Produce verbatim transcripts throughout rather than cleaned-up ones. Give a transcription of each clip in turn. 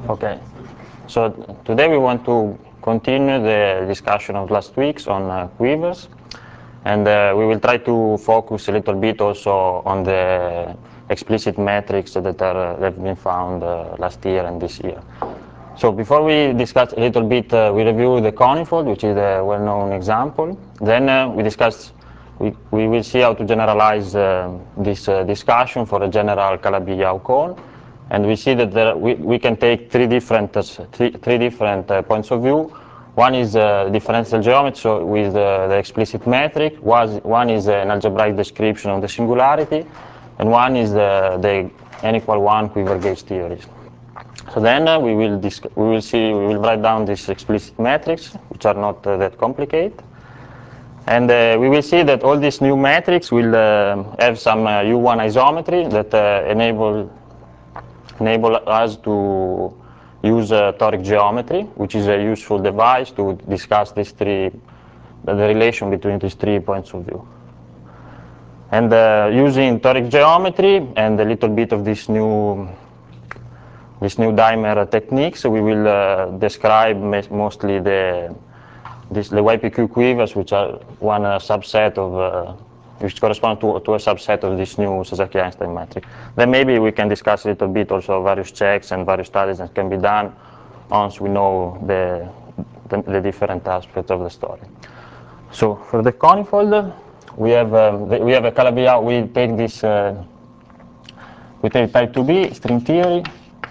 Okay, so today we want to continue the discussion of last week's on uh, quivers, and uh, we will try to focus a little bit also on the explicit metrics that, are, that have been found uh, last year and this year. So before we discuss a little bit, uh, we review the conifold, which is a well-known example. Then uh, we discuss, we, we will see how to generalize uh, this uh, discussion for a general Calabi-Yau cone. And we see that there, we, we can take three different, uh, three, three different uh, points of view. One is uh, differential geometry, so with uh, the explicit metric. Was, one is uh, an algebraic description of the singularity. And one is uh, the n equal one quiver gauge theories. So then uh, we will we will see we will write down these explicit metrics, which are not uh, that complicated, and uh, we will see that all these new metrics will uh, have some uh, U one isometry that uh, enable enable us to use uh, toric geometry, which is a useful device to discuss these three the relation between these three points of view. And uh, using toric geometry and a little bit of this new This new dimer techniques, we will uh, describe mostly the this, the Y P Q quivers, which are one uh, subset of, uh, which correspond to, to a subset of this new Sasaki-Einstein metric. Then maybe we can discuss a little bit also various checks and various studies that can be done once we know the, the, the different aspects of the story. So for the conifold, we have um, the, we have a Calabi-Yau. We take this uh, we take type two B string theory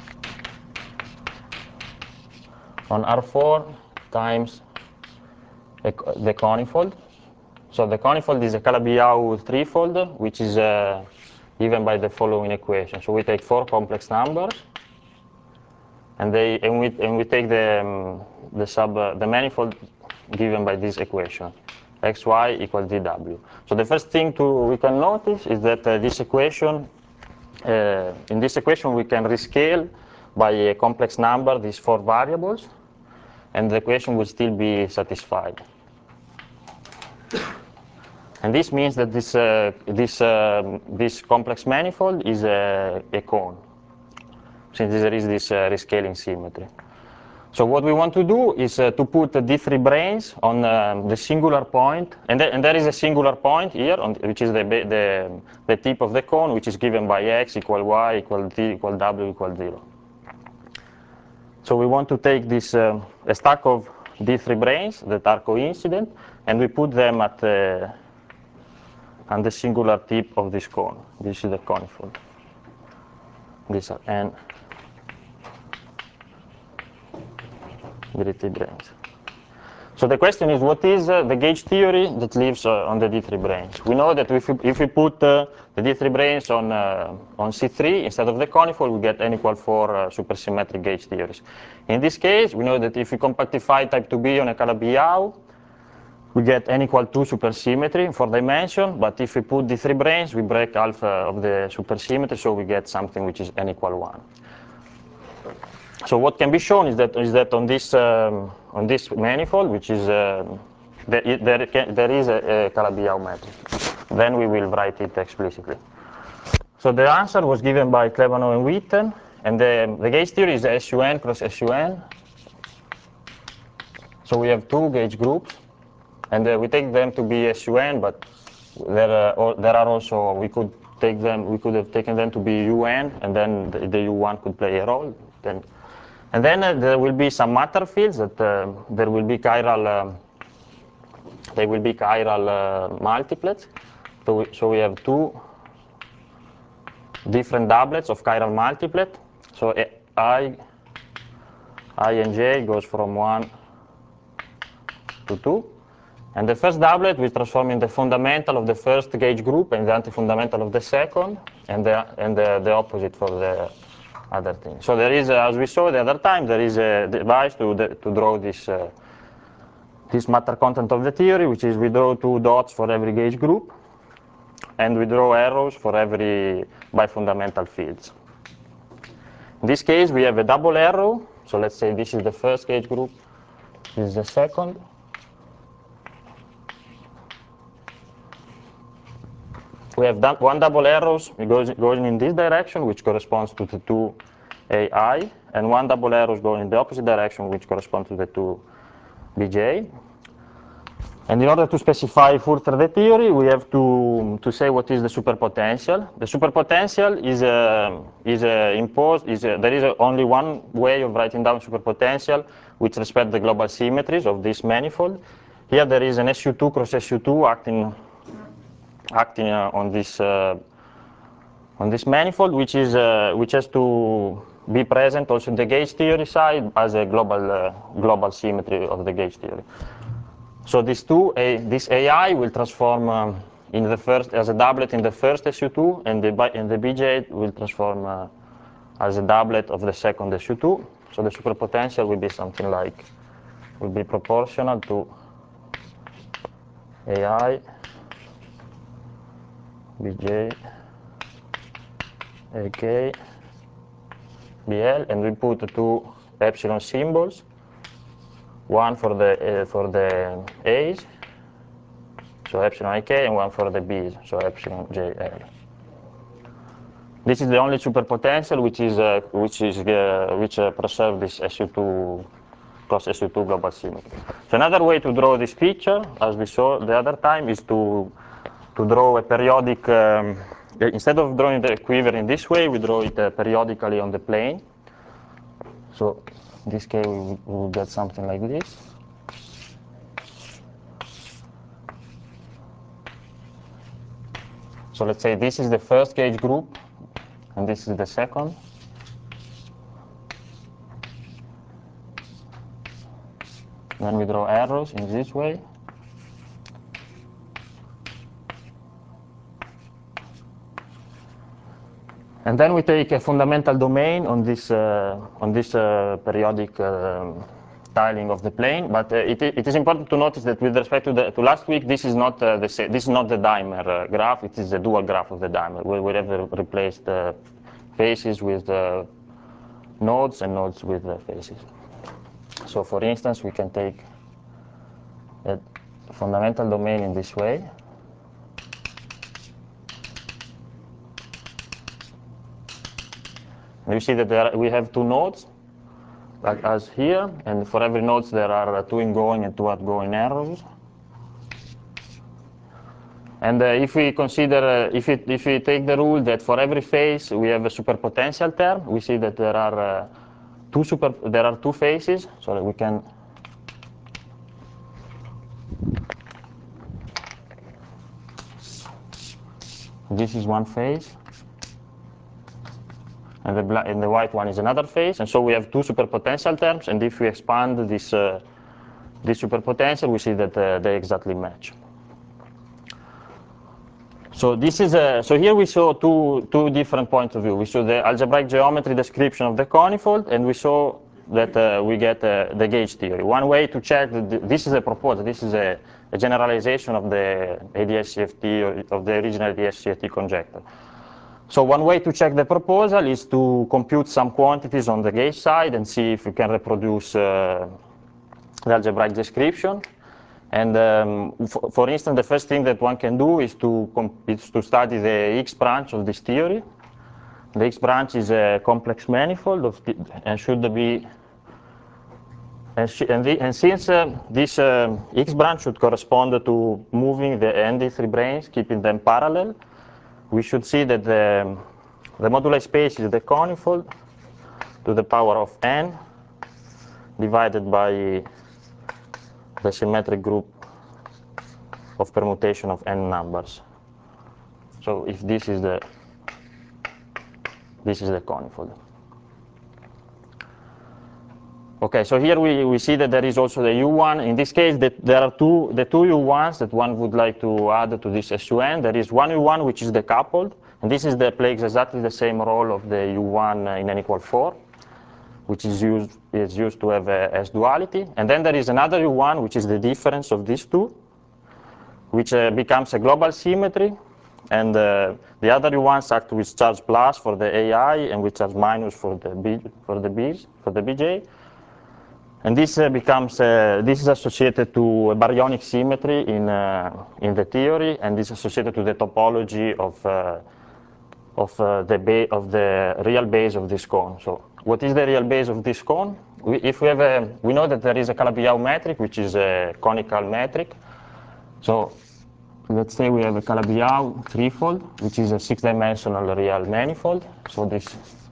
on R four times a, the conifold. So the conifold is a Calabi-Yau threefold, which is uh, given by the following equation. So we take four complex numbers, and they and we and we take the um, the sub uh, the manifold given by this equation, xy equals dw. So the first thing to we can notice is that uh, this equation, uh, in this equation we can rescale by a complex number these four variables, and the equation will still be satisfied. And this means that this, uh, this, uh, this complex manifold is a, a cone, since there is this uh, rescaling symmetry. So what we want to do is uh, to put the D three branes on uh, the singular point, and, th and there is a singular point here, on, which is the, the, the tip of the cone, which is given by x equal y equal t equal w equal zero. So we want to take this uh, a stack of D three branes that are coincident, and we put them at the, on the singular tip of this cone. This is the conifold. These are n D three branes. So the question is, what is uh, the gauge theory that lives uh, on the D three branes? We know that if we, if we put uh, the D three branes on, uh, on C three instead of the conifold, we get n equal four uh, supersymmetric gauge theories. In this case, we know that if we compactify type two B on a Calabi-Yau, we get n equal two supersymmetry for dimension, but if we put D three branes, we break half uh, of the supersymmetry, so we get something which is n equal one. So what can be shown is that is that on this um, on this manifold, which is uh, there, there, can, there is a, a Calabi-Yau metric. Then we will write it explicitly. So the answer was given by Klebanow and Witten, and the, the gauge theory is S U N cross S U N. So we have two gauge groups, and uh, we take them to be S U N, but there are, or, there are also we could take them we could have taken them to be U N, and then the, the U one could play a role. Then. And then uh, there will be some matter fields that uh, there will be chiral, uh, they will be chiral uh, multiplets. So we, so we have two different doublets of chiral multiplet. So uh, I, I and j goes from one to two. And the first doublet will transform in the fundamental of the first gauge group and the anti-fundamental of the second, and the, and the, the opposite for the other thing. So there is, uh, as we saw the other time, there is a device to, the, to draw this, uh, this matter content of the theory, which is we draw two dots for every gauge group, and we draw arrows for every bifundamental fields. In this case, we have a double arrow. So let's say this is the first gauge group, this is the second. We have one double arrows, it goes going in this direction, which corresponds to the two A I, and one double arrows going in the opposite direction, which correspond to the two B J. And in order to specify further the theory, we have to, to say what is the superpotential. The superpotential is, uh, is uh, imposed, is, uh, there is uh, only one way of writing down superpotential which respects the global symmetries of this manifold. Here there is an S U two cross S U two acting, acting uh, on, this, uh, on this manifold, which, is, uh, which has to be present also in the gauge theory side as a global, uh, global symmetry of the gauge theory. So these two, a, this A I will transform um, in the first as a doublet in the first S U two, and the, and the B J will transform uh, as a doublet of the second S U two. So the superpotential will be something like, will be proportional to A I, B J, A K, B L, and we put two epsilon symbols. One for the uh, for the A's, so epsilon I K, and one for the B's, so epsilon J L. This is the only superpotential which is uh, which is uh, which uh, preserves this S U two cross S U two global symmetry. So another way to draw this picture, as we saw the other time, is to to draw a periodic. Um, instead of drawing the quiver in this way, we draw it uh, periodically on the plane. So in this case, we will get something like this. So let's say this is the first gauge group, and this is the second. Then we draw arrows in this way. And then we take a fundamental domain on this, uh, on this uh, periodic uh, tiling of the plane. But uh, it, it is important to notice that with respect to, the, to last week, this is not uh, the this is not the dimer uh, graph. It is the dual graph of the dimer. We, we have replaced uh, faces with uh, nodes and nodes with uh, faces. So for instance, we can take a fundamental domain in this way. You see that there are, we have two nodes, like as here, and for every node there are two ingoing and two outgoing arrows. And uh, if we consider, uh, if, it, if we take the rule that for every phase we have a superpotential term, we see that there are uh, two super, there are two phases, so that we can. This is one phase. And the, black, and the white one is another phase, and so we have two superpotential terms. And if we expand this uh, this superpotential, we see that uh, they exactly match. So this is a, so here we saw two two different points of view. We saw the algebraic geometry description of the conifold, and we saw that uh, we get uh, the gauge theory. One way to check that this is a proposal. This is a, a generalization of the A D S C F T, of the original A D S C F T conjecture. So one way to check the proposal is to compute some quantities on the gauge side and see if you can reproduce uh, the algebraic description. And um, for, for instance, the first thing that one can do is to, is to study the X branch of this theory. The X branch is a complex manifold of the, and should be, and, sh and, the, and since uh, this uh, X branch should correspond to moving the N D three branes, keeping them parallel, we should see that the, the moduli space is the conifold to the power of n divided by the symmetric group of permutation of n numbers. So if this is the this is the conifold. Okay, so here we, we see that there is also the U one. In this case, that there are two the two U ones that one would like to add to this S U N. There is one U one which is decoupled, and this is the plays exactly the same role of the U one in n equal four, which is used is used to have a S duality. And then there is another U one which is the difference of these two, which uh, becomes a global symmetry, and uh, the other U ones act with charge plus for the A I and with charge minus for the B for the B's for the B J. And this uh, becomes uh, this is associated to a baryonic symmetry in uh, in the theory, and this is associated to the topology of uh, of uh, the ba of the real base of this cone. So what is the real base of this cone? We, if we have a, we know that there is a Calabi-Yau metric, which is a conical metric. So let's say we have a Calabi-Yau threefold, which is a six-dimensional real manifold. So this,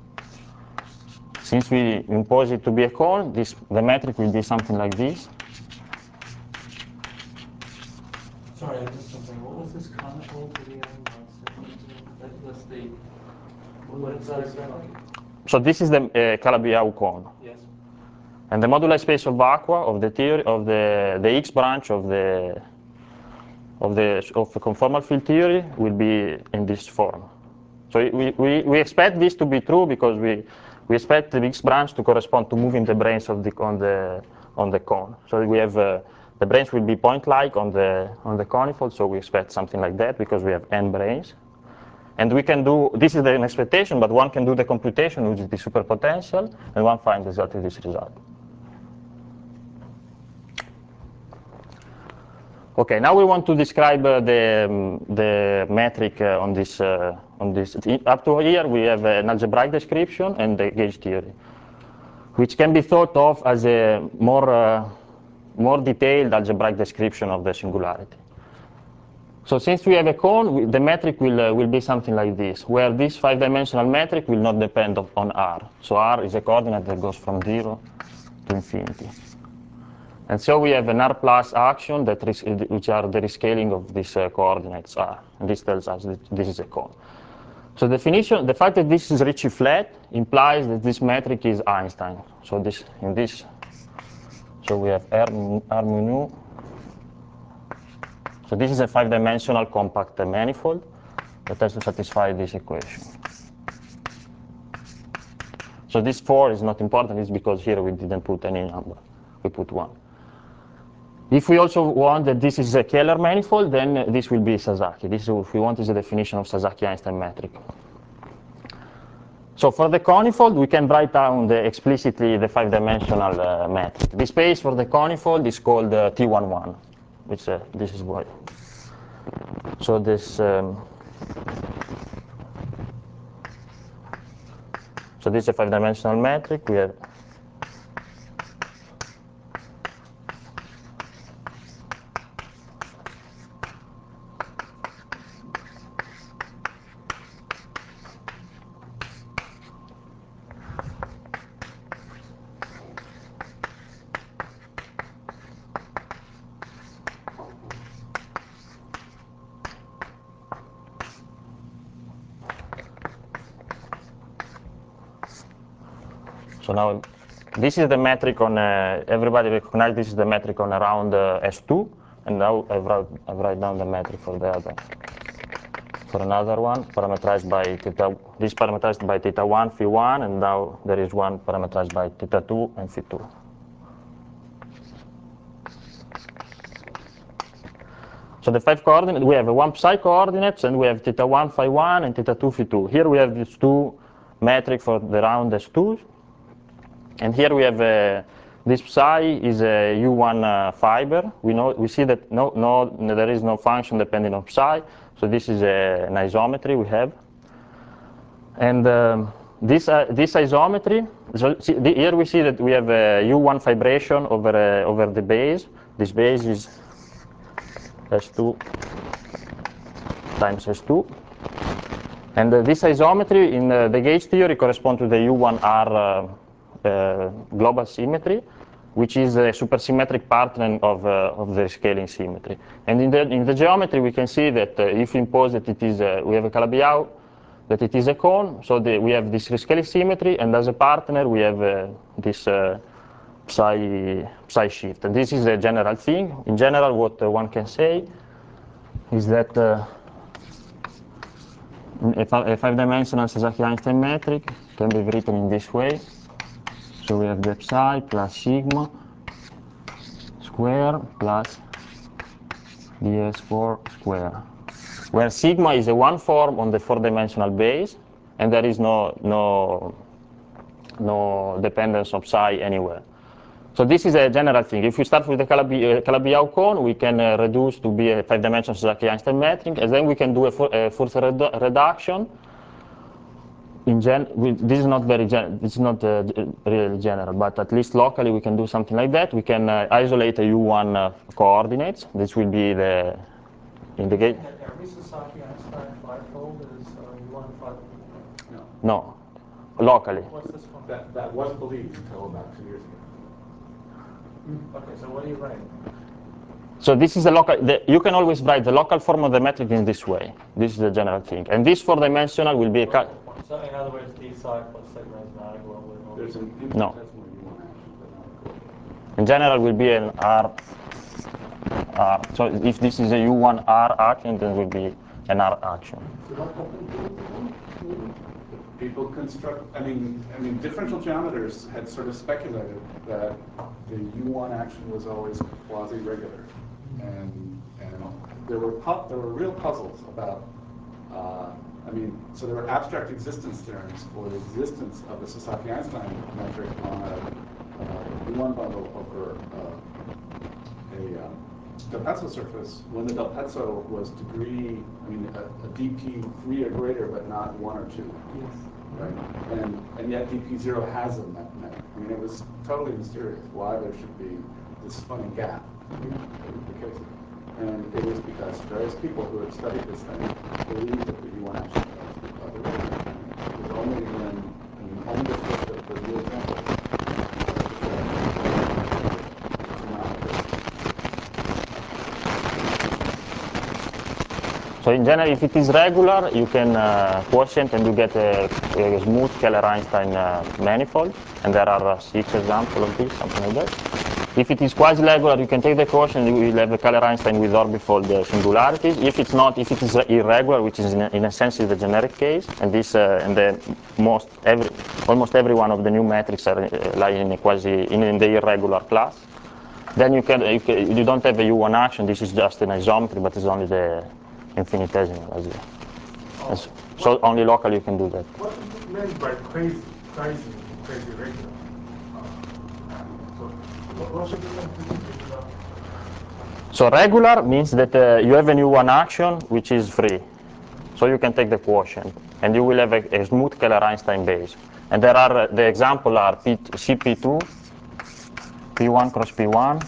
since we impose it to be a cone, this the metric will be something like this. Sorry, I missed something. What was this conical to the end? That, that's the, what is that exactly? So this is the uh, Calabi-Yau cone. Yes. And the moduli space of aqua of the theory of the the X branch of the of the of the conformal field theory will be in this form. So we, we, we expect this to be true because we we expect the X branch to correspond to moving the branes of the on the on the cone. So we have uh, the branes will be point-like on the on the conifold. So we expect something like that because we have n branes. And we can do, this is an expectation, but one can do the computation, which is the superpotential, and one finds exactly this result. Okay, now we want to describe uh, the, um, the metric uh, on this. Uh, on this. Up to here, we have an algebraic description and the gauge theory, which can be thought of as a more, uh, more detailed algebraic description of the singularity. So since we have a cone, we, the metric will, uh, will be something like this, where this five-dimensional metric will not depend of, on R. So R is a coordinate that goes from zero to infinity. And so we have an R plus action, that which are the rescaling of these uh, coordinates R. And this tells us that this is a cone. So definition, the fact that this is Ricci flat implies that this metric is Einstein. So this, in this, so we have R, R mu nu. So this is a five-dimensional compact manifold that has to satisfy this equation. So this four is not important, it's because here we didn't put any number, we put one. If we also want that this is a Kähler manifold, then this will be Sasaki. This, if we want, is the definition of Sasaki-Einstein metric. So for the conifold, we can write down the, explicitly the five-dimensional uh, metric. The space for the conifold is called uh, T eleven, which uh, this is what. So this, um, so this is a five-dimensional metric. We have So now, this is the metric on, uh, everybody recognize this is the metric on around uh, S two, and now I write, I write down the metric for the other. For another one, parameterized by theta, this parameterized by theta one, phi one, and now there is one parameterized by theta two and phi two. So the five coordinates, we have one psi coordinates, and we have theta one, phi one, and theta two, phi two. Here we have these two metric for the round S twos. And here we have uh, this psi is a U one uh, fiber. We know we see that no, no, there is no function depending on psi. So this is a, an isometry we have. And um, this uh, this isometry. So see, the, here we see that we have a U one fibration over uh, over the base. This base is S two times S two. And uh, this isometry in uh, the gauge theory corresponds to the U one R. Uh, Uh, global symmetry, which is a supersymmetric partner of, uh, of the scaling symmetry. And in the, in the geometry, we can see that uh, if we impose that it is, a, we have a Calabi-Yau, that it is a cone, so the, we have this rescaling symmetry, and as a partner, we have uh, this uh, psi, psi shift. And this is a general thing. In general, what uh, one can say is that uh, a five-dimensional Sasaki-Einstein metric can be written in this way. So we have the psi plus sigma square plus d s four square, where sigma is a one form on the four-dimensional base, and there is no, no, no dependence of psi anywhere. So this is a general thing. If we start with the Calabi-Yau cone, we can uh, reduce to be a five-dimensional Sasaki-Einstein metric, and then we can do a, a further redu reduction in gen, we, this is not very gen, this is not uh, really general, but at least locally we can do something like that. We can uh, isolate a U one uh, coordinates. This will be the indicate. Every Sasaki-Einstein fivefold is uh, U one fivefold. No, No, locally. What's this one? that, that was believed until about two years ago. Okay, so what do you write? So this is a local, the, you can always write the local form of the metric in this way. This is the general thing. And this four dimensional will be a cal So in other words, d psi plus sigma is not a global. There's an No. infinitesimal U one action, but not a global. in general will be an R, R. So if this is a U one R action, then it will be an R action. People construct, I mean, I mean, differential geometers had sort of speculated that the U one action was always quasi-regular. And, and there were pu- there were real puzzles about, uh, I mean, so there were abstract existence theorems for the existence of the Sasaki-Einstein metric on a uh, U one bundle over uh, a um, Del Pezzo surface when the Del Pezzo was degree, I mean, a, a D P three or greater, but not one or two. Yes. Right? And, and yet D P zero has a metric. I mean, it was totally mysterious why there should be this funny gap in the case. And it was because various people who had studied this thing believed that the U one action was quasi-regular. It was only when, I mean, only the first of the real example. So in general, if it is regular, you can uh, quotient and you get a, a smooth Keller-Einstein uh, manifold. And there are uh, six examples of this, something like that. If it is quasi-regular, you can take the quotient, you will have a Keller-Einstein with orbifold uh, singularities. If it's not, if it is irregular, which is in a, in a sense is the generic case, and this uh, and the most every, almost every one of the new metrics are uh, lie in a quasi in, in the irregular class. Then you can, you can you don't have a U one action. This is just an isometry, but it's only the infinitesimal as well. Oh. And so, so only locally you can do that. What is it meant by crazy, crazy, crazy regular? Uh, so what, what should be the So regular means that uh, you have a new one action which is free. So you can take the quotient and you will have a, a smooth Keller-Einstein base. And there are, uh, the example are P, C P two, P one cross P one,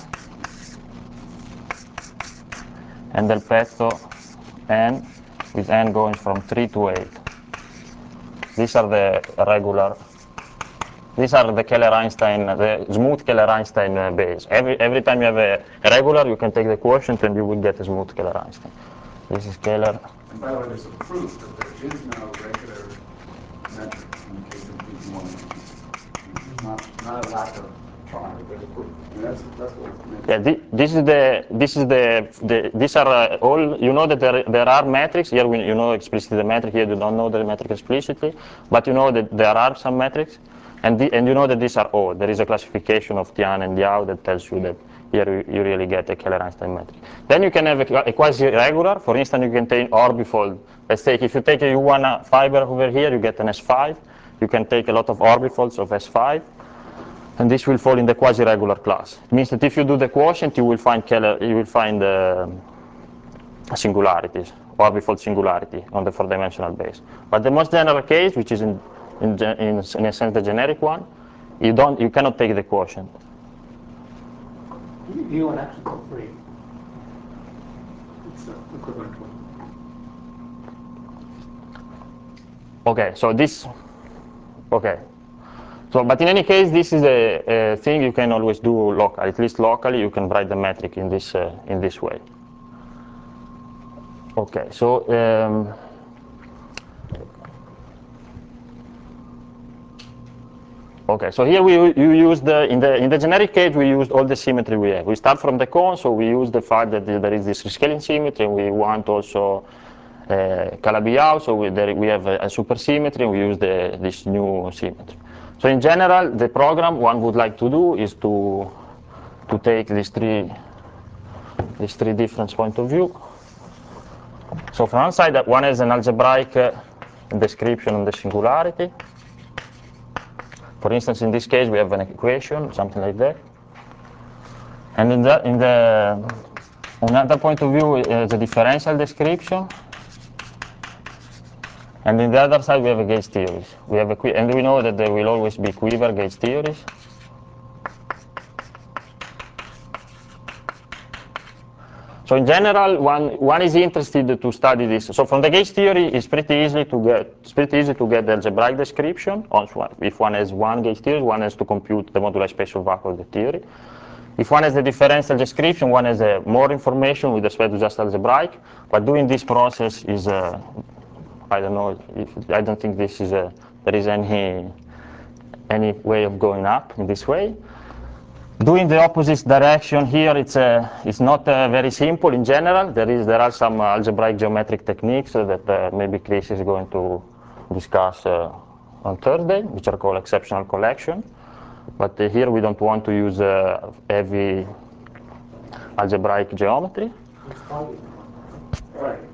and Del Pezzo N with N going from three to eight. These are the regular, these are the Keller-Einstein, the smooth Keller-Einstein uh, base. Every, every time you have a, a regular, you can take the quotient and you will get a smooth Keller-Einstein. This is Keller. And by the way, there's a proof that there is no regular metric in the case of P one. Not, not a lack of trying, but there's a proof. And that's, that's what it's meant. Yeah, thi- this is the this is the, the these are uh, all, you know that there there are metrics here. We, you know explicitly the metric here. You don't know the metric explicitly, but you know that there are some metrics, and the, and you know that these are all. There is a classification of Tian and Liao that tells you that here you, you really get a Keller-Einstein metric. Then you can have a, a quasi-regular. For instance, you can take orbifold. Let's take if you take a U one fiber over here, you get an S five. You can take a lot of orbifolds of S five. And this will fall in the quasi-regular class. It means that if you do the quotient, you will find Keller, you will find uh, singularities, orbifold singularity on the four-dimensional base. But the most general case, which is in, in, in, in a sense the generic one, you don't, you cannot take the quotient. U one action for free. It's uh, equivalent to Okay, so this, okay. So, but in any case, this is a, a thing you can always do locally. At least locally, you can write the metric in this uh, in this way. Okay, so um, okay, so here we you use the in the in the generic case we used all the symmetry we have. We start from the cone, so we use the fact that there is this rescaling symmetry, and we want also uh, Calabi-Yau, so we there, we have a, a supersymmetry, and we use the this new symmetry. So in general, the program one would like to do is to to take these three these three different point of view. So from one side, one has an algebraic uh, description of the singularity. For instance, in this case, we have an equation, something like that. And in the in the another point of view is a differential description. And in the other side, we have a gauge theories. We have a qui and we know that there will always be quiver gauge theories. So in general, one one is interested to study this. So from the gauge theory, it's pretty easy to get it's pretty easy to get the algebraic description. Also, if one has one gauge theory, one has to compute the modular spatial vacuum of the theory. If one has the differential description, one has uh, more information with respect to just algebraic. But doing this process is, uh, I don't know, if, I don't think this is a, there is any any way of going up in this way. Doing the opposite direction here, it's uh, it's not uh, very simple in general. There is there are some uh, algebraic geometric techniques uh, that uh, maybe Chris is going to discuss uh, on Thursday, which are called exceptional collection. But uh, here we don't want to use uh, heavy algebraic geometry. Right.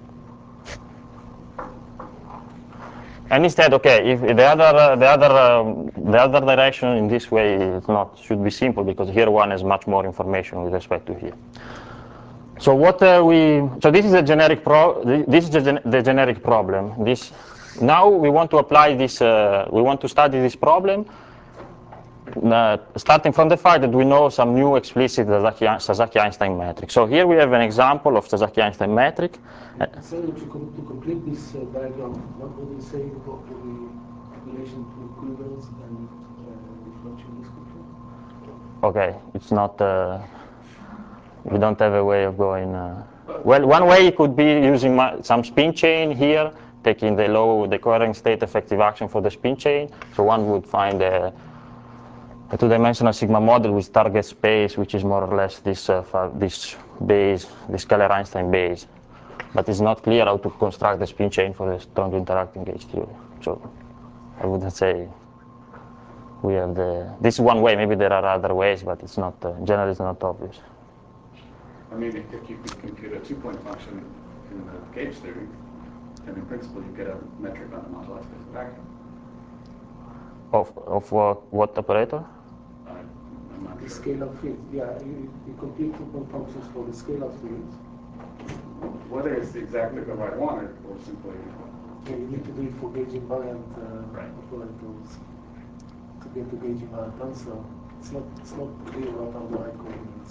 And instead, okay, if the other uh, the other um, the other direction in this way is not should be simple, because here one has much more information with respect to here. So what uh, we so this is a generic pro this is the, gen the generic problem. This now we want to apply this uh, we want to study this problem. Uh, starting from the fact that we know some new explicit Sasaki-Einstein metric. So here we have an example of Sasaki-Einstein metric. So to, com to complete this uh, diagram, what would you say about the relation to equivalence and uh, reflection description? Okay, it's not, uh, we don't have a way of going, uh, well, one way could be using some spin chain here, taking the low, the coherent state effective action for the spin chain. So one would find a a two-dimensional sigma model with target space, which is more or less this uh, this base, this Keller-Einstein base. But it's not clear how to construct the spin chain for the strongly interacting gauge theory. So I wouldn't say we have the. This is one way. Maybe there are other ways, but it's not. Uh, generally, it's not obvious. I mean, if you can compute a two-point function in the gauge theory, then in principle you get a metric on the modular space vacuum. Of of what what operator? The scalar field, yeah, you, you compute two-point functions for the scalar fields. Whether it's exactly the right one or, or simply. Yeah, you need to do it for gauge invariant uh, right. operators to get the gauge invariant answer. It's not it's not clear what are the right coordinates.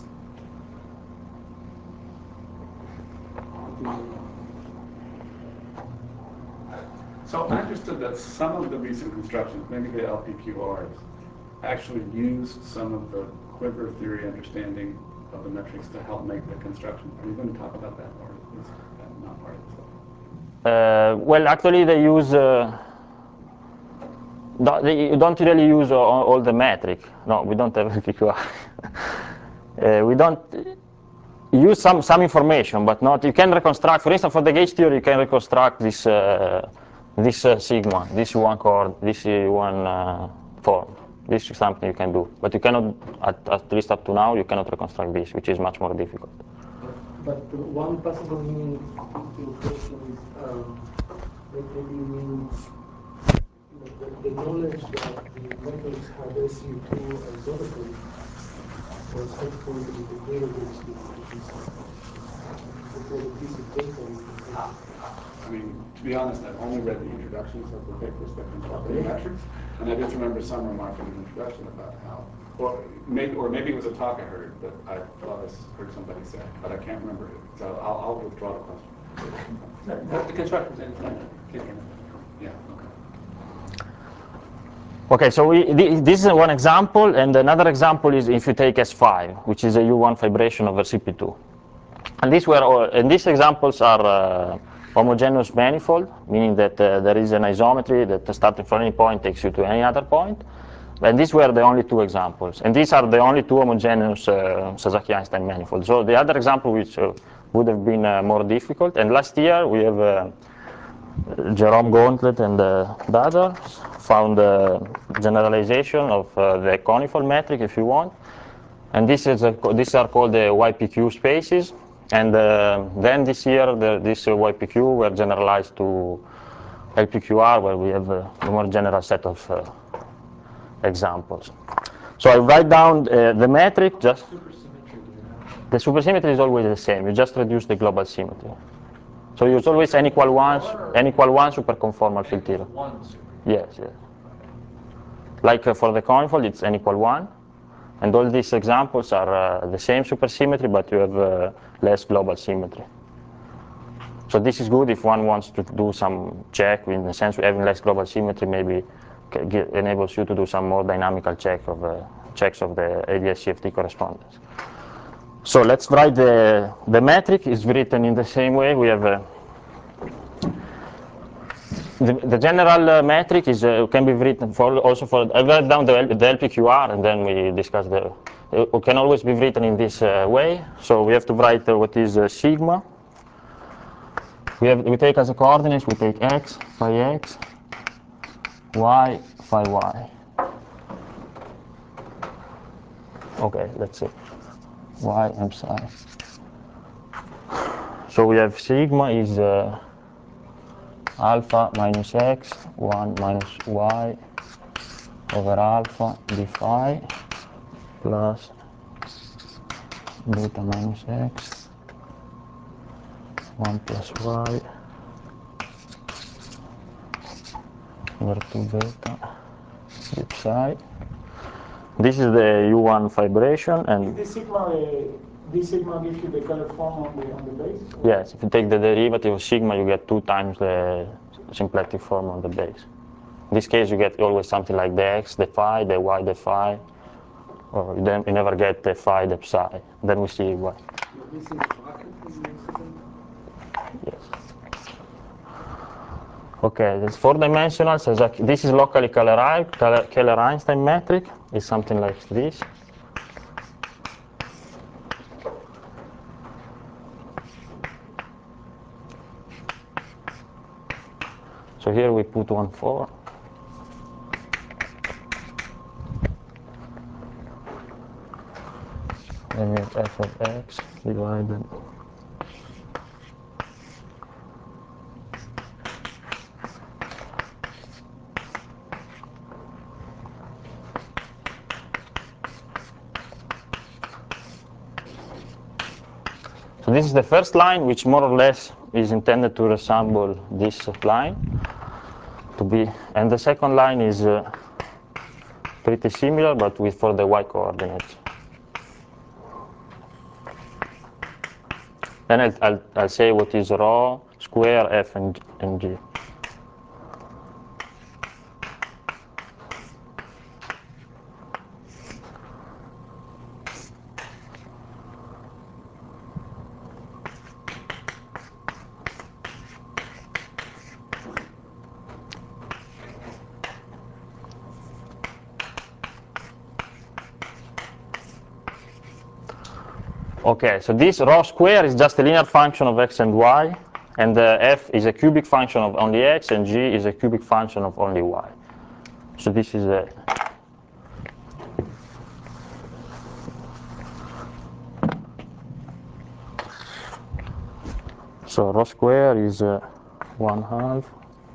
So I understood that some of the recent constructions, maybe the L P Q Rs, actually use some of the quiver theory understanding of the metrics to help make the construction. Are you going to talk about that, or is that not part of this? Uh, well, actually, they use. Uh, they don't really use all, all the metric. No, we don't have L P Q R. uh, we don't use some some information, but not. You can reconstruct. For instance, for the gauge theory, you can reconstruct this uh, this uh, sigma, this one chord, this one uh, form. This is something you can do, but you cannot, at, at least up to now, you cannot reconstruct this, which is much more difficult. But one possible meaning to your question is um, maybe you mean the, the knowledge that the methods have S U two isometry was helpful in the data gauge theory. It was a piece of data. I mean, to be honest, I've only read the introductions of the papers that construct the metrics, and I just remember some remark in the introduction about how, or maybe, or maybe it was a talk I heard that I thought I heard somebody say, but I can't remember it. So I'll, I'll withdraw the question. No, the constructors anytime. Yeah. Okay. Okay, so we, this is one example, and another example is if you take S five, which is a U one fibration over C P two. And these were all, and these examples are uh, homogeneous manifold, meaning that uh, there is an isometry that starting from any point takes you to any other point. And these were the only two examples. And these are the only two homogeneous uh, Sasaki-Einstein manifolds. So the other example, which uh, would have been uh, more difficult, and last year we have uh, Jerome Gauntlet and uh, the others found a generalization of uh, the conical metric, if you want. And this is a, these are called the Y P Q spaces. And uh, then this year, the, this uh, Y P Q were generalized to L P Q R, where we have a more general set of uh, examples. So I write down uh, the metric. Just Supersymmetry, do you know? the supersymmetry is always the same. You just reduce the global symmetry. So you use always n equal one, n equal one superconformal field theorem. One super. Yes, yes. Like uh, for the conifold, it's n equal one. And all these examples are uh, the same supersymmetry, but you have uh, less global symmetry. So this is good if one wants to do some check. In the sense of having less global symmetry, maybe enables you to do some more dynamical check of uh, checks of the A D S C F T correspondence. So let's write the the metric is written in the same way. We have uh, the, the general uh, metric is uh, can be written for also for I write down the, the L P Q R and then we discuss the. It can always be written in this uh, way. So we have to write uh, what is uh, sigma. We have we take as a coordinates we take x, phi x, y, phi y. Okay, let's see. Y and psi. So we have sigma is uh, alpha minus x, one minus y over alpha d phi plus beta minus x, one plus y over two beta d psi. This is the U one vibration, and Is this sigma, uh, this sigma gives you the color form on the on the base? Or? yes, if you take the derivative of sigma, you get two times the symplectic form on the base. In this case, you get always something like the x, the phi, the y, the phi, or then you never get the phi, the psi. Then we see what. This is bracket in the second. Yes. Okay, this four-dimensional. So this is locally Keller-Einstein metric. It's something like this. So here we put one four. Then we have f of x divided. So this is the first line, which more or less is intended to resemble this line. To be, and the second line is uh, pretty similar, but with for the y coordinates. Then I'll, I'll, I'll say what is rho square f and, and g. Okay, so this rho square is just a linear function of x and y, and uh, f is a cubic function of only x, and g is a cubic function of only y. So this is a so rho square is uh, one half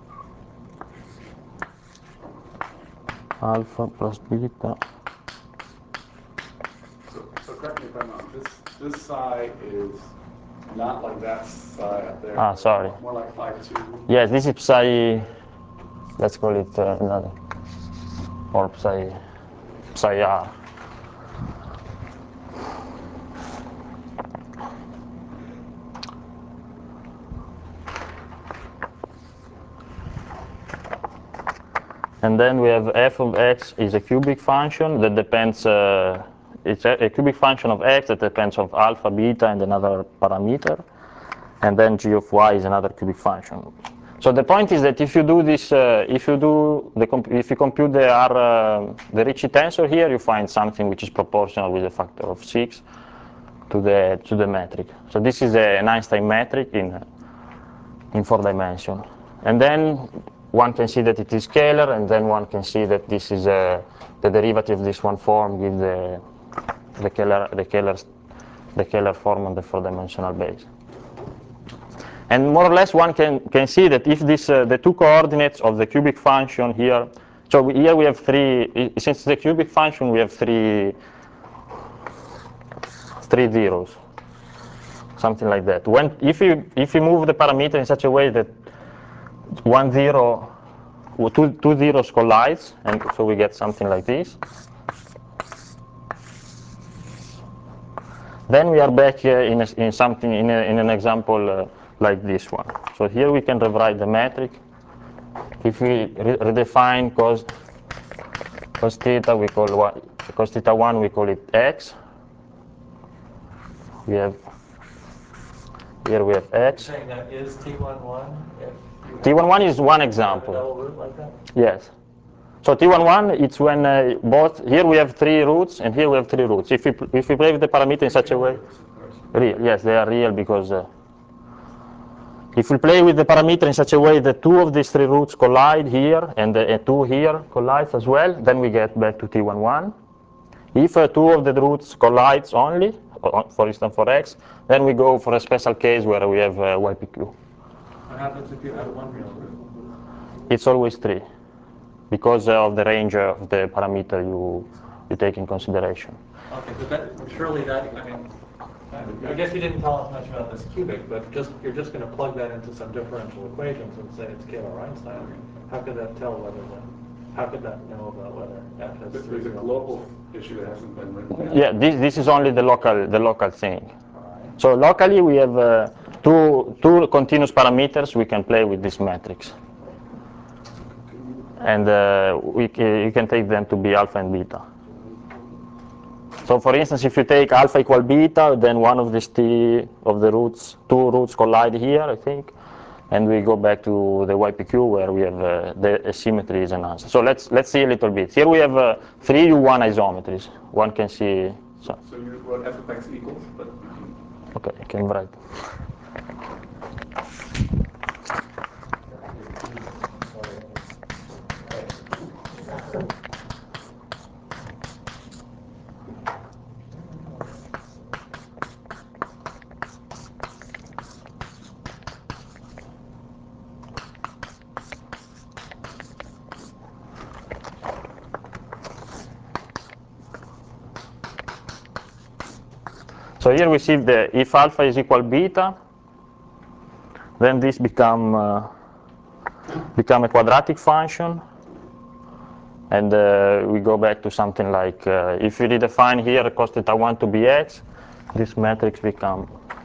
alpha plus beta. So, so correct me if I'm wrong, this, this psi is not like that psi up there. Ah, sorry. More like phi two. Yes, this is psi, let's call it uh, another, or psi, psi r. And then we have f of x is a cubic function that depends, uh, it's a, a cubic function of x that depends on alpha, beta, and another parameter. And then g of y is another cubic function. So the point is that if you do this, uh, if you do the if you compute the R, uh, the Ricci tensor here, you find something which is proportional with a factor of six to the to the metric. So this is a, an Einstein metric in in four dimension. And then one can see that it is scalar, and then one can see that this is a, the derivative of this one form gives the the Keller the Keller the Keller form on the four-dimensional base. And more or less one can, can see that if this, uh, the two coordinates of the cubic function here, so we, here we have three, since the cubic function we have three, three zeros. something like that. When if you if you move the parameter in such a way that one zero, or two two zeros collides, and so we get something like this. Then we are back uh, in, a, in something in, a, in an example uh, like this one. So here we can rewrite the metric. If we re redefine cos cos theta, we call one, cos theta one, we call it x. We have here we have x. You're saying that is T one one? T one one is one example. Double root like that? Yes. So T one one, it's when uh, both, here we have three roots, and here we have three roots. If we, if we play with the parameter in such a way, real, yes, they are real, because uh, if we play with the parameter in such a way that two of these three roots collide here, and uh, two here collides as well, then we get back to T one one. If uh, two of the roots collides only, for instance for x, then we go for a special case where we have uh, Y P Q. What happens if you add one real root? It's always three, because of the range of the parameter you, you take in consideration. Okay, but that, surely that, I mean, I guess you didn't tell us much about this cubic, but just you're just going to plug that into some differential equations and say it's Kähler-Einstein. How could that tell whether that, how could that know about whether f has But three there's a real global issue that hasn't been written down. Yeah, this, this is only the local, the local thing. So locally we have uh, two, two continuous parameters we can play with this matrix. And uh, we, you can take them to be alpha and beta. So for instance, if you take alpha equal beta, then one of these t of the roots, two roots collide here, I think, and we go back to the Y P Q where we have uh, the asymmetry is an answer. So let's let's see a little bit. Here we have uh, three U one isometries. One can see. So, So you wrote f of x equals, but you can. okay, I can write. So here we see the if alpha is equal beta, then this become uh, become a quadratic function, and uh, we go back to something like uh, if we redefine here cos theta one to be x, this matrix become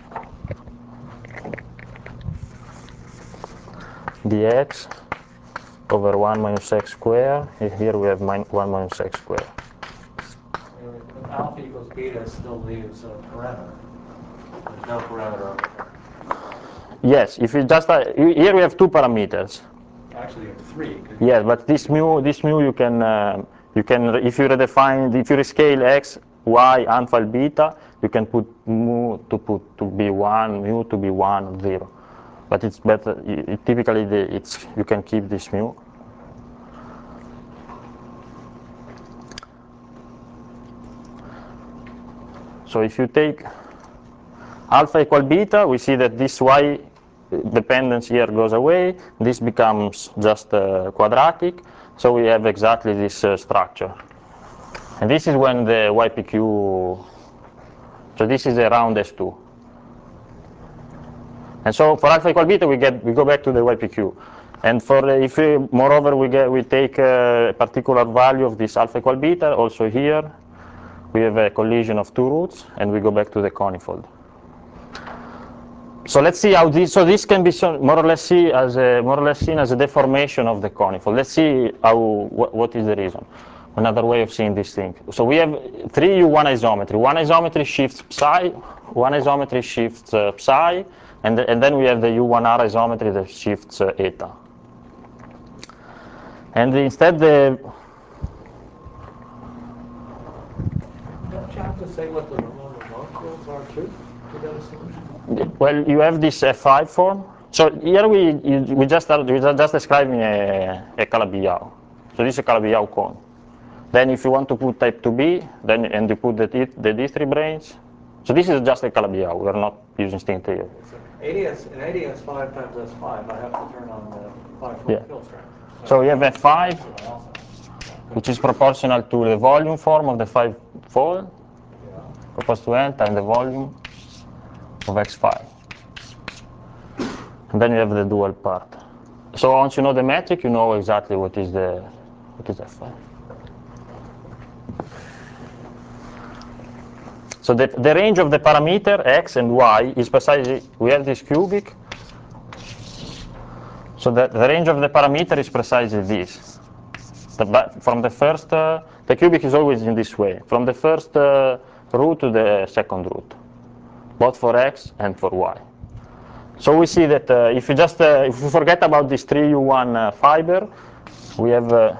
dx over one minus x squared. Here we have min one minus x squared. If alpha equals beta still leaves a parameter. There's no parameter over here. Yes, if you just uh, here we have two parameters. Actually, you have three. Yes, but this mu, this mu you can uh, you can if you redefine if you rescale x, y, alpha, beta, you can put mu to put to be one, mu to be one, zero. But it's better. It, typically, the, it's you can keep this mu. So if you take alpha equal beta, we see that this y dependence here goes away. This becomes just uh, quadratic. So we have exactly this uh, structure. And this is when the Y P Q, so this is around S two. And so for alpha equal beta, we get we go back to the Y P Q. And for uh, if we, moreover we get we take uh, a particular value of this alpha equal beta, also here we have a collision of two roots, and we go back to the conifold. So let's see how this. So this can be so more or less see as a, more or less seen as a deformation of the conifold. Let's see how what, what is the reason. Another way of seeing this thing. So we have three U one isometry. One isometry shifts psi. One isometry shifts uh, psi, and the, and then we have the U one R isometry that shifts uh, eta. And instead the. Don't you have to say what the remote remote fields are too to get a solution? Well, you have this F five form. So here we we just are we are just describing a, a Calabi-Yau. So this is a Calabi-Yau cone. Then if you want to put type two B, then and you put the the D three brains. So this is just a Calabi-Yau. We're not using string theory. So A D S in A D S five times S five, I have to turn on the five fold Yeah. field strength. So we have F five, That's what I also have. which is proportional to the volume form of the five fold, Yeah. opposed to n times the volume of x phi. And then you have the dual part. So once you know the metric, you know exactly what is the what is f phi. So the, the range of the parameter x and y is precisely, we have this cubic. So the, the range of the parameter is precisely this. The, but from the first, uh, the cubic is always in this way, from the first uh, root to the second root, both for x and for y. So we see that uh, if you just, uh, if you forget about this three U one uh, fiber, we have uh,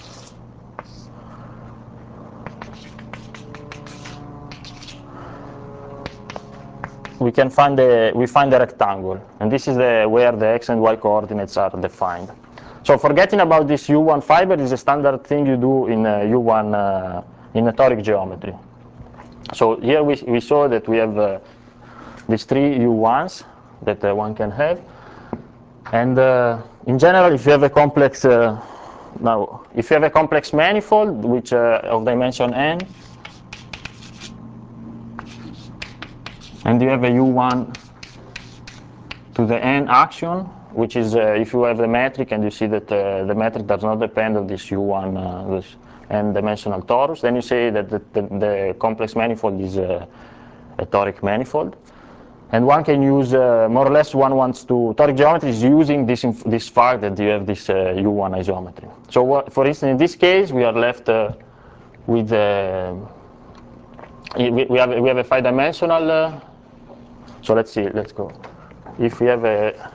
we can find the we find the rectangle, and this is the where the x and y coordinates are defined. So forgetting about this U one fiber is a standard thing you do in uh, U one uh, in a toric geometry. So here we we saw that we have uh, these three U ones that uh, one can have, and uh, in general, if you have a complex uh, now if you have a complex manifold which uh, of dimension n, and you have a U one to the n action, which is uh, if you have the metric and you see that uh, the metric does not depend on this U one uh, this n-dimensional torus, then you say that the, the, the complex manifold is uh, a toric manifold. And one can use, uh, more or less, one wants to, toric geometry is using this, this fact that you have this uh, U one isometry. So what, for instance, in this case, we are left uh, with, uh, we, we, have, we have a five-dimensional, uh, so let's see, let's go. If we have a,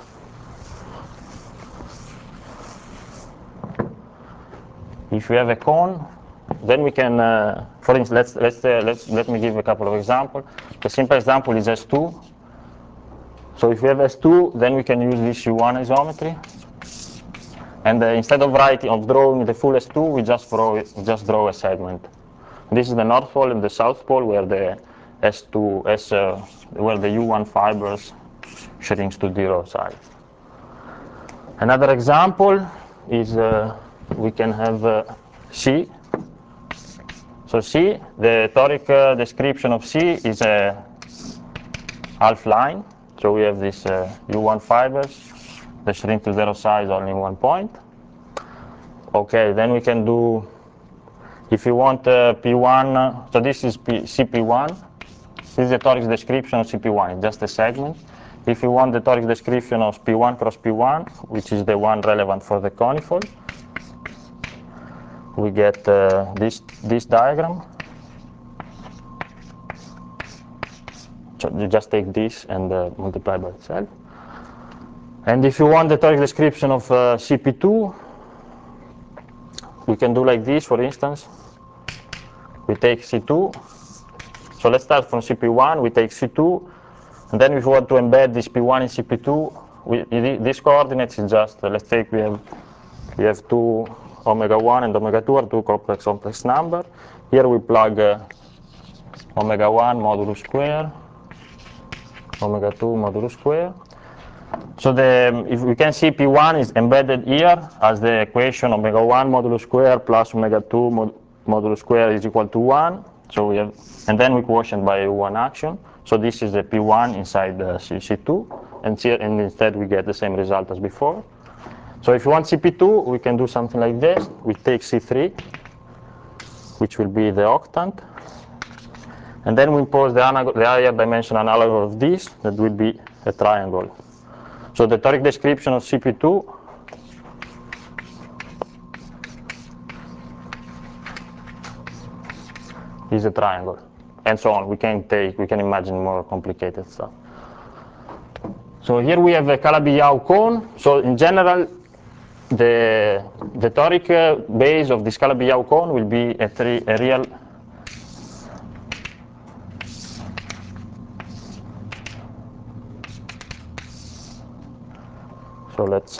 if we have a cone, then we can, uh, for instance, let's, let's, uh, let's, let me give a couple of examples. The simple example is S two. So if we have S two, then we can use this U one isometry. And uh, instead of writing, of drawing the full S two, we just draw, it, just draw a segment. This is the North Pole and the South Pole where the S two, S, uh, where the U one fibers shrinks to zero size. Another example is uh, we can have uh, C. So C, the toric uh, description of C is a half line. So we have this uh, U one fibers, they shrink to zero size only in one point. Okay, then we can do, if you want uh, P one, uh, so this is P, C P one. This is the toric description of C P one, it's just a segment. If you want the toric description of P one cross P one, which is the one relevant for the conifold, we get uh, this, this diagram. So you just take this and uh, multiply by itself. And if you want the toric description of uh, C P two, we can do like this, for instance. We take C two. So let's start from C P one, we take C two, and then if we want to embed this P one in C P two, we, this coordinates is just, uh, let's take, we have, we have two omega one and omega two are two complex complex number. Here we plug uh, omega one modulus square, omega two modulus square. So the, if we can see P one is embedded here as the equation omega one modulus square plus omega two mod, modulus square is equal to one. So we have, and then we quotient by one action. So this is the P one inside the C two, and, here, and instead we get the same result as before. So if you want C P two, we can do something like this. We take C three, which will be the octant, and then we impose the, the higher dimension analog of this, that will be a triangle. So the toric description of C P two is a triangle, and so on. We can take, we can imagine more complicated stuff. So here we have a Calabi-Yau cone. So in general, the the toric uh, base of this Calabi-Yau cone will be a, three, a real So let's,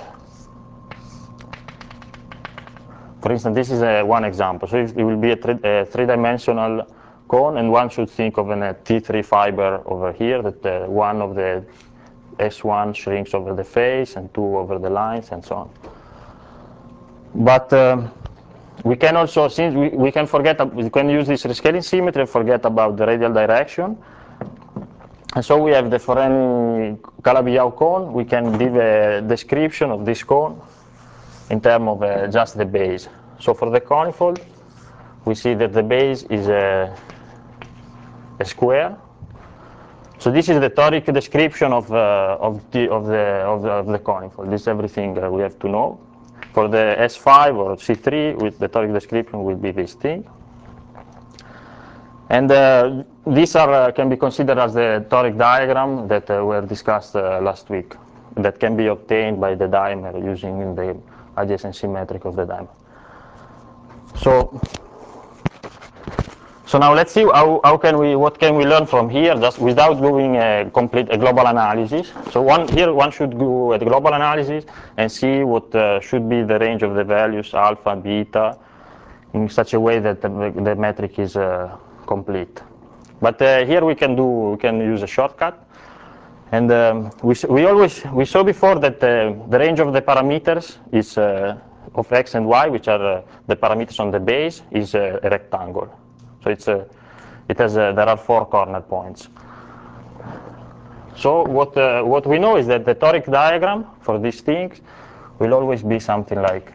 for instance, this is a one example. So it will be a, three, a three-dimensional cone, and one should think of an, a T three fiber over here, that uh, one of the S one shrinks over the face, and two over the lines, and so on. But um, we can also, since we, we can forget, we can use this rescaling symmetry and forget about the radial direction. And so we have the for any Calabi-Yau cone, we can give a description of this cone in terms of uh, just the base. So for the conifold, we see that the base is a, a square. So this is the toric description of, uh, of, the, of, the, of, the, of the conifold. This is everything uh, we have to know. For the S five or C three, with the toric description will be this thing. And uh, these are, uh, can be considered as the toric diagram that uh, were discussed uh, last week, that can be obtained by the dimer using the adjacency metric of the dimer. So, so now let's see how, how can we, what can we learn from here, just without doing a complete a global analysis. So one, here one should do a global analysis and see what uh, should be the range of the values alpha, beta, in such a way that the, the metric is uh, complete. But uh, here we can do, we can use a shortcut. And um, we, we always, we saw before that uh, the range of the parameters is uh, of x and y, which are uh, the parameters on the base, is uh, a rectangle. So it's a, it has a, there are four corner points. So what, uh, what we know is that the toric diagram for these things will always be something like.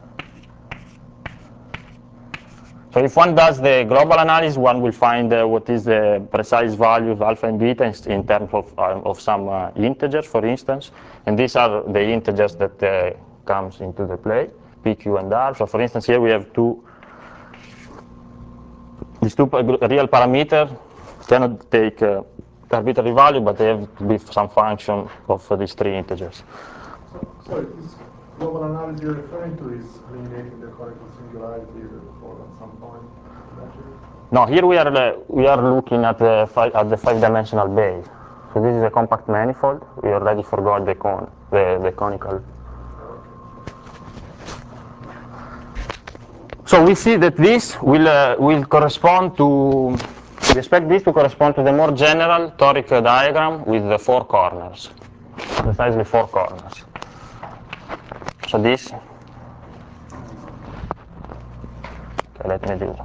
So if one does the global analysis, one will find uh, what is the precise value of alpha and beta in, in terms of, uh, of some uh, integers, for instance. And these are the integers that uh, comes into the play, P, Q, and R. So for instance, here we have two, these two real parameters cannot take uh, arbitrary value, but they have to be some function of uh, these three integers. So, sorry, this global analysis you're referring to is eliminating the conical singularity for at some point. No, here we are uh, we are looking at the five, at the five-dimensional base. So this is a compact manifold. We already forgot the cone, the the conical. So we see that this will uh, will correspond to. We expect this to correspond to the more general toric diagram with the four corners, precisely four corners. So this. Okay, let me do.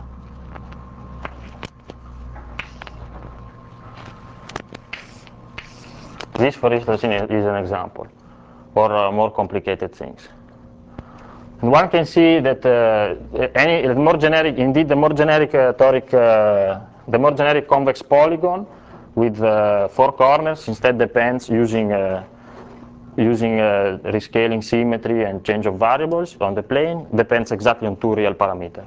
This, for instance, is an example, or uh, more complicated things. And one can see that uh, any more generic, indeed, the more generic uh, toric, uh, the more generic convex polygon with uh, four corners instead depends using uh, using uh, rescaling symmetry and change of variables on the plane depends exactly on two real parameters.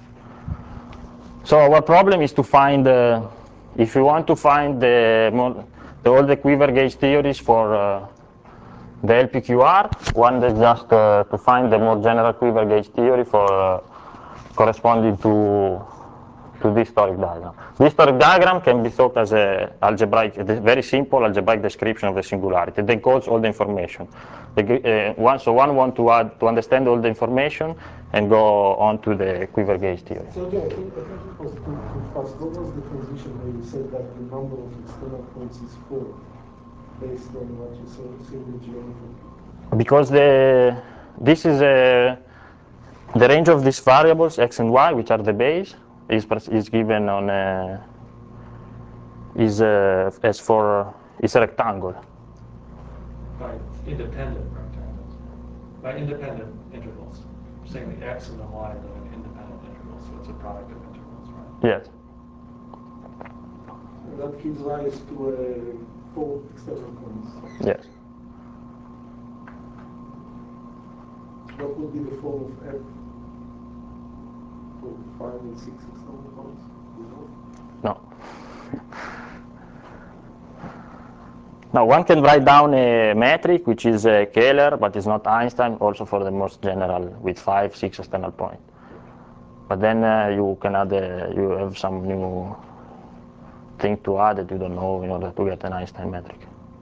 So our problem is to find, uh, if you want to find the, more, the all the quiver gauge theories for uh, the L P Q R, one is just uh, to find the more general quiver gauge theory for uh, corresponding to to this toric diagram. This toric diagram can be thought as a algebraic, a very simple algebraic description of the singularity. It encodes all the information. The, uh, one, so one want to add to understand all the information and go on to the quiver gauge theory. So yeah, I think, I think it was too, too fast. What was the transition where you said that the number of external points is four, based on what you saw in the geometry? Because the this is a the range of these variables x and y, which are the base, is is given on a, is a, as for is a rectangle. By independent rectangles, by independent intervals. We're saying the x and the y live in independent intervals, so it's a product of intervals, right? Yes. And that gives rise to a four external points. Yes. What would be the form of F? So five and six external points? No. Now one can write down a metric which is a Kähler, but it's not Einstein, also for the most general with five, six external points. But then uh, you can add, a, you have some new thing to add that you don't know in order to get an Einstein metric.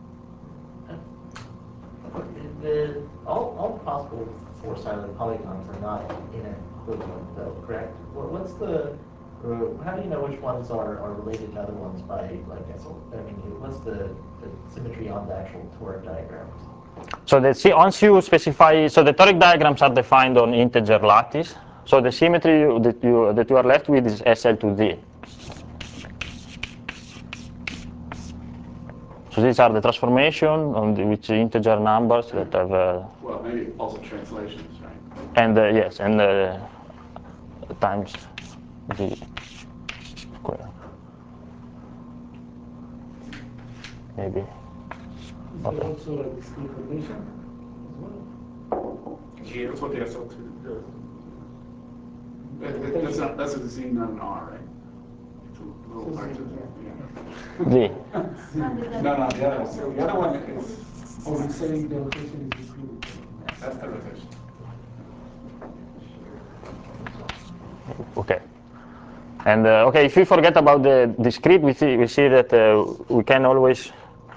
The, all, all possible four-sided polygons are not in equivalent, though, correct? What, what's the, uh, how do you know which ones are, are related to other ones by, like, I mean, what's the, the symmetry on the actual toric diagrams? So the, see, once you specify, so the toric diagrams are defined on integer lattice. So the symmetry that you that you are left with is S L to D. So these are the transformation on the, which integer numbers that have. Uh, well, maybe also translations, right? and uh, yes, and uh, times the square. Maybe. Is there Okay. also a discrete rotation as well? Yeah, that's what the S L two does. That- that- That's not, that's a Z, not an R, right? It's a little hard to, yeah. Z. No, no, the other, so the other one is, Or we say the rotation is discrete? that's the rotation. Okay. And uh, okay, if we forget about the discrete, we see we see that uh, we can always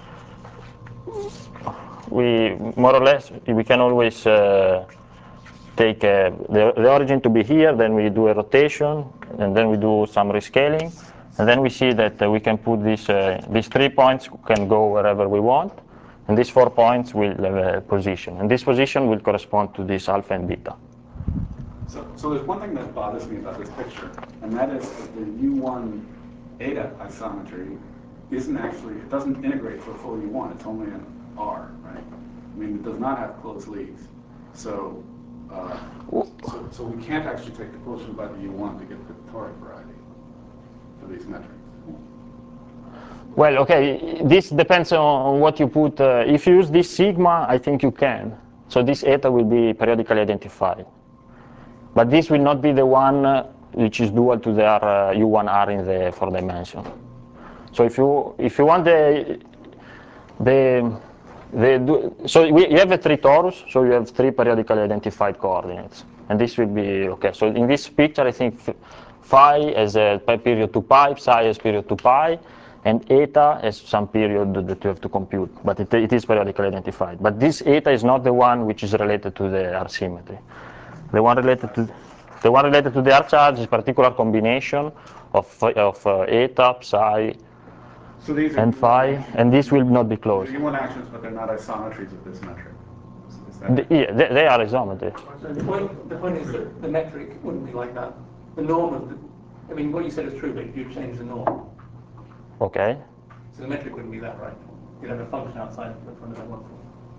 we more or less we can always uh, take uh, the, the origin to be here, then we do a rotation, and then we do some rescaling, and then we see that uh, we can put these uh, these three points can go wherever we want, and these four points will have a position, and this position will correspond to this alpha and beta. So, so there's one thing that bothers me about this picture, and that is that the U one eta isometry isn't actually, it doesn't integrate to a full U one, it's only an R, right? I mean, it does not have closed leads. So, uh, so, so we can't actually take the quotient by the U one to get the toric variety for these metrics. Well, okay, this depends on what you put. Uh, if you use this sigma, I think you can. So this eta will be periodically identified. But this will not be the one uh, which is dual to the R, uh, U one R in the four dimension. So if you if you want the the the so we, you have a three torus, so you have three periodically identified coordinates, and this will be okay. So in this picture, I think phi has a period two pi, psi has period two pi, and eta has some period that you have to compute, but it, it is periodically identified. But this eta is not the one which is related to the R symmetry. The one related to the one related to the R charge is a particular combination of of uh, eta, psi, So these are and U one phi, actions. and this will not be closed. They're U one actions, but they're not isometries of this metric. Is- is that The, right? yeah, they, they are isometry. So the point, the point is that the metric wouldn't be like that. The norm of the, I mean, what you said is true, but you've changed the norm. Okay. So the metric wouldn't be that, right? You'd have a function outside the front of that one.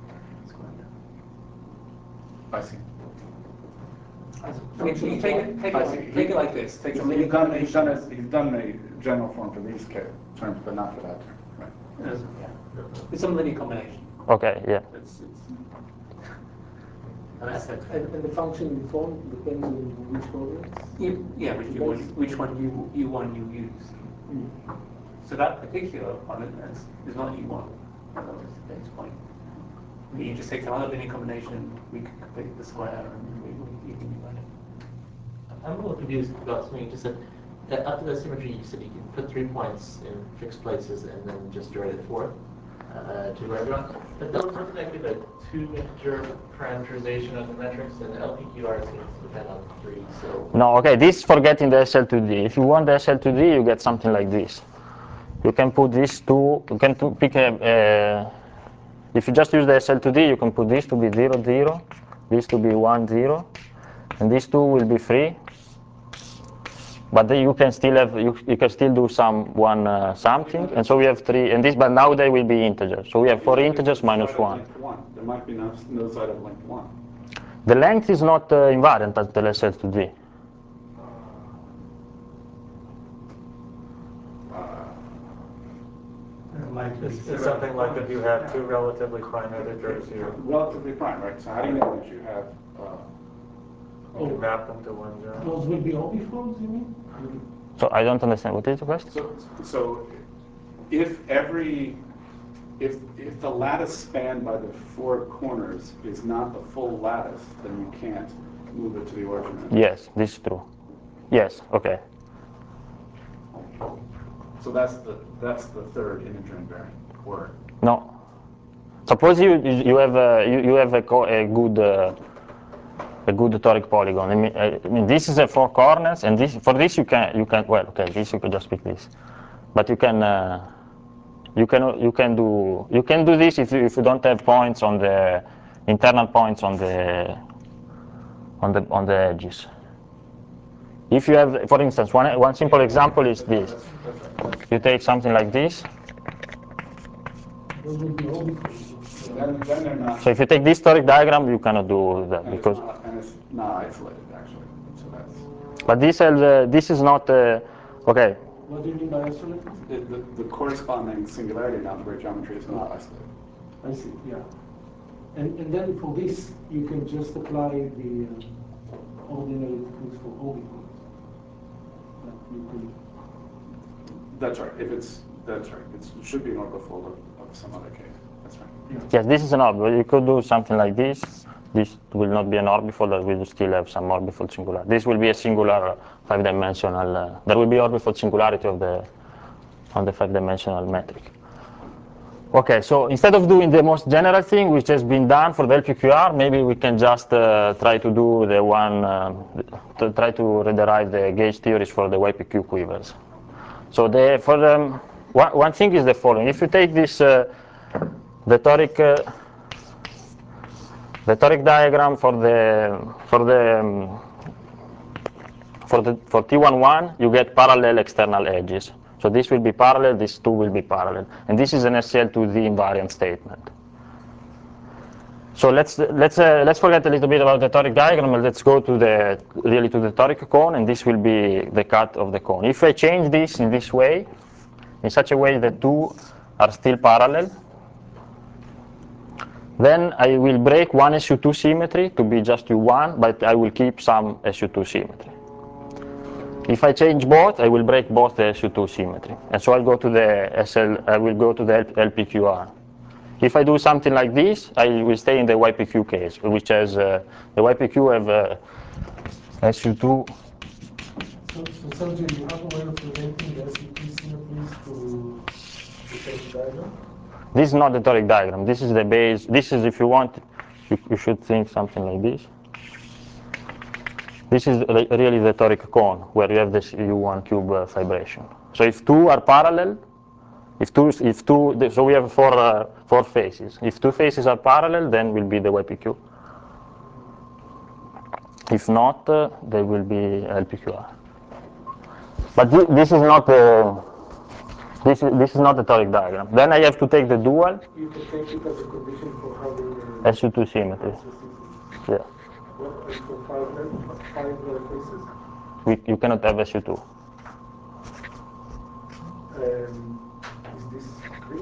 I see. I mean, so you take it, take I it, see. like, take it like this. Take He's the he's done, he's done, a- he's done a general form for these ca- terms, but not for that term, right? Yes, yeah. It's some linear combination. Okay. Yeah. It's, it's, And, and and the function in form depends on which coordinates? you, yeah, which you want, which one you, you want you use. So that particular one is, is not U one. That was Dave's point. You just take some other linear combination, we can complete the square, and we, we, you can do that. I'm a little confused about something you just said. That up to the symmetry, you said you can put three points in fixed places and then just direct it forth uh, to wherever you want. But that wasn't that good a two-integer parameterization of the metrics, and L P Q R seems to depend on three. So No. Okay. This forgetting the S L two D. If you want the S L two D, you get something like this. You can put these two. You can to pick a. a if you just use the S L two D, you can put this to be zero zero, this to be one zero, and these two will be free. But then you can still have you, you can still do some one uh, something, and so we have three. And this, but now they will be integers. So we have four integers minus one. There might be no, no side of length one. The length is not uh, invariant at the S L two D. Like, it's, it's something like if you have two relatively prime integers, you, Relatively prime, right? So how do you know that you have, uh, you can map them to one zero. Those will be all folds, you mean? So I don't understand. What is the question? so, so if every, if, if the lattice spanned by the four corners is not the full lattice, then you can't move it to the origin. Yes, this is true. Yes. Okay. So that's the, that's the third integer invariant, or? No. Suppose you you have a, you, you have a, co a good uh, a good toric polygon. I mean, I mean this is a four corners, and this for this you can you can well okay this you can just pick this, but you can uh, you can you can do you can do this if you, if you don't have points on the internal points on the on the on the edges. If you have, for instance, one one simple example is this. You take something like this. those would be orbifolds. Then, then they're not. So if you take this toric diagram, you cannot do that and because. It's not, and it's not isolated, actually. So that's. But this has, uh, this is not uh, okay. What do you mean by isolated? The, the, the corresponding singularity in algebraic geometry is not isolated. I see, yeah. And, and then for this, you can just apply the uh, ordinary techniques for orbifolds. Like you could. That's right. If it's that's right. It's, it should be an orbifold of, of some other case. That's right. Yeah. Yes, this is an orbifold. You could do something like this. This will not be an orbifold, but we will still have some orbifold singularity. This will be a singular five-dimensional. Uh, there will be orbifold singularity of the on the five-dimensional metric. Okay, so instead of doing the most general thing which has been done for the L P Q R, maybe we can just uh, try to do the one, uh, to try to rederive the gauge theories for the Y P Q quivers. So the, for the, one, one thing is the following. If you take this, uh, the toric, uh, the toric diagram for the, for the, um, for the, for T eleven, you get parallel external edges. So this will be parallel, these two will be parallel. And this is an S C L to D invariant statement. So let's let's uh, let's forget a little bit about the toric diagram and let's go to the really to the toric cone, and this will be the cut of the cone. If I change this in this way, in such a way that two are still parallel, then I will break one S U two symmetry to be just U one, but I will keep some S U two symmetry. If I change both, I will break both the S U two symmetry, and so I'll go to the S L. I will go to the L P Q R. If I do something like this, I will stay in the Y P Q case, which has uh, the Y P Q have uh, S U two. So, so Sergio, you have a way of relating the S U two symmetries to the toric diagram? This is not the toric diagram. This is the base. This is, if you want, you, you should think something like this. This is really the toric cone, where you have this U one cube uh, vibration. So if two are parallel, if two, if two, so we have four, uh, four faces. If two faces are parallel, then will be the Y P Q. If not, uh, they will be L P Q R. But th this is not the this is this is not the toric diagram. Then I have to take the dual. You can take it as a condition for having S U two symmetry. Yeah. What, and for five, five uh, faces? We, you cannot have S U two. Um, is this clear?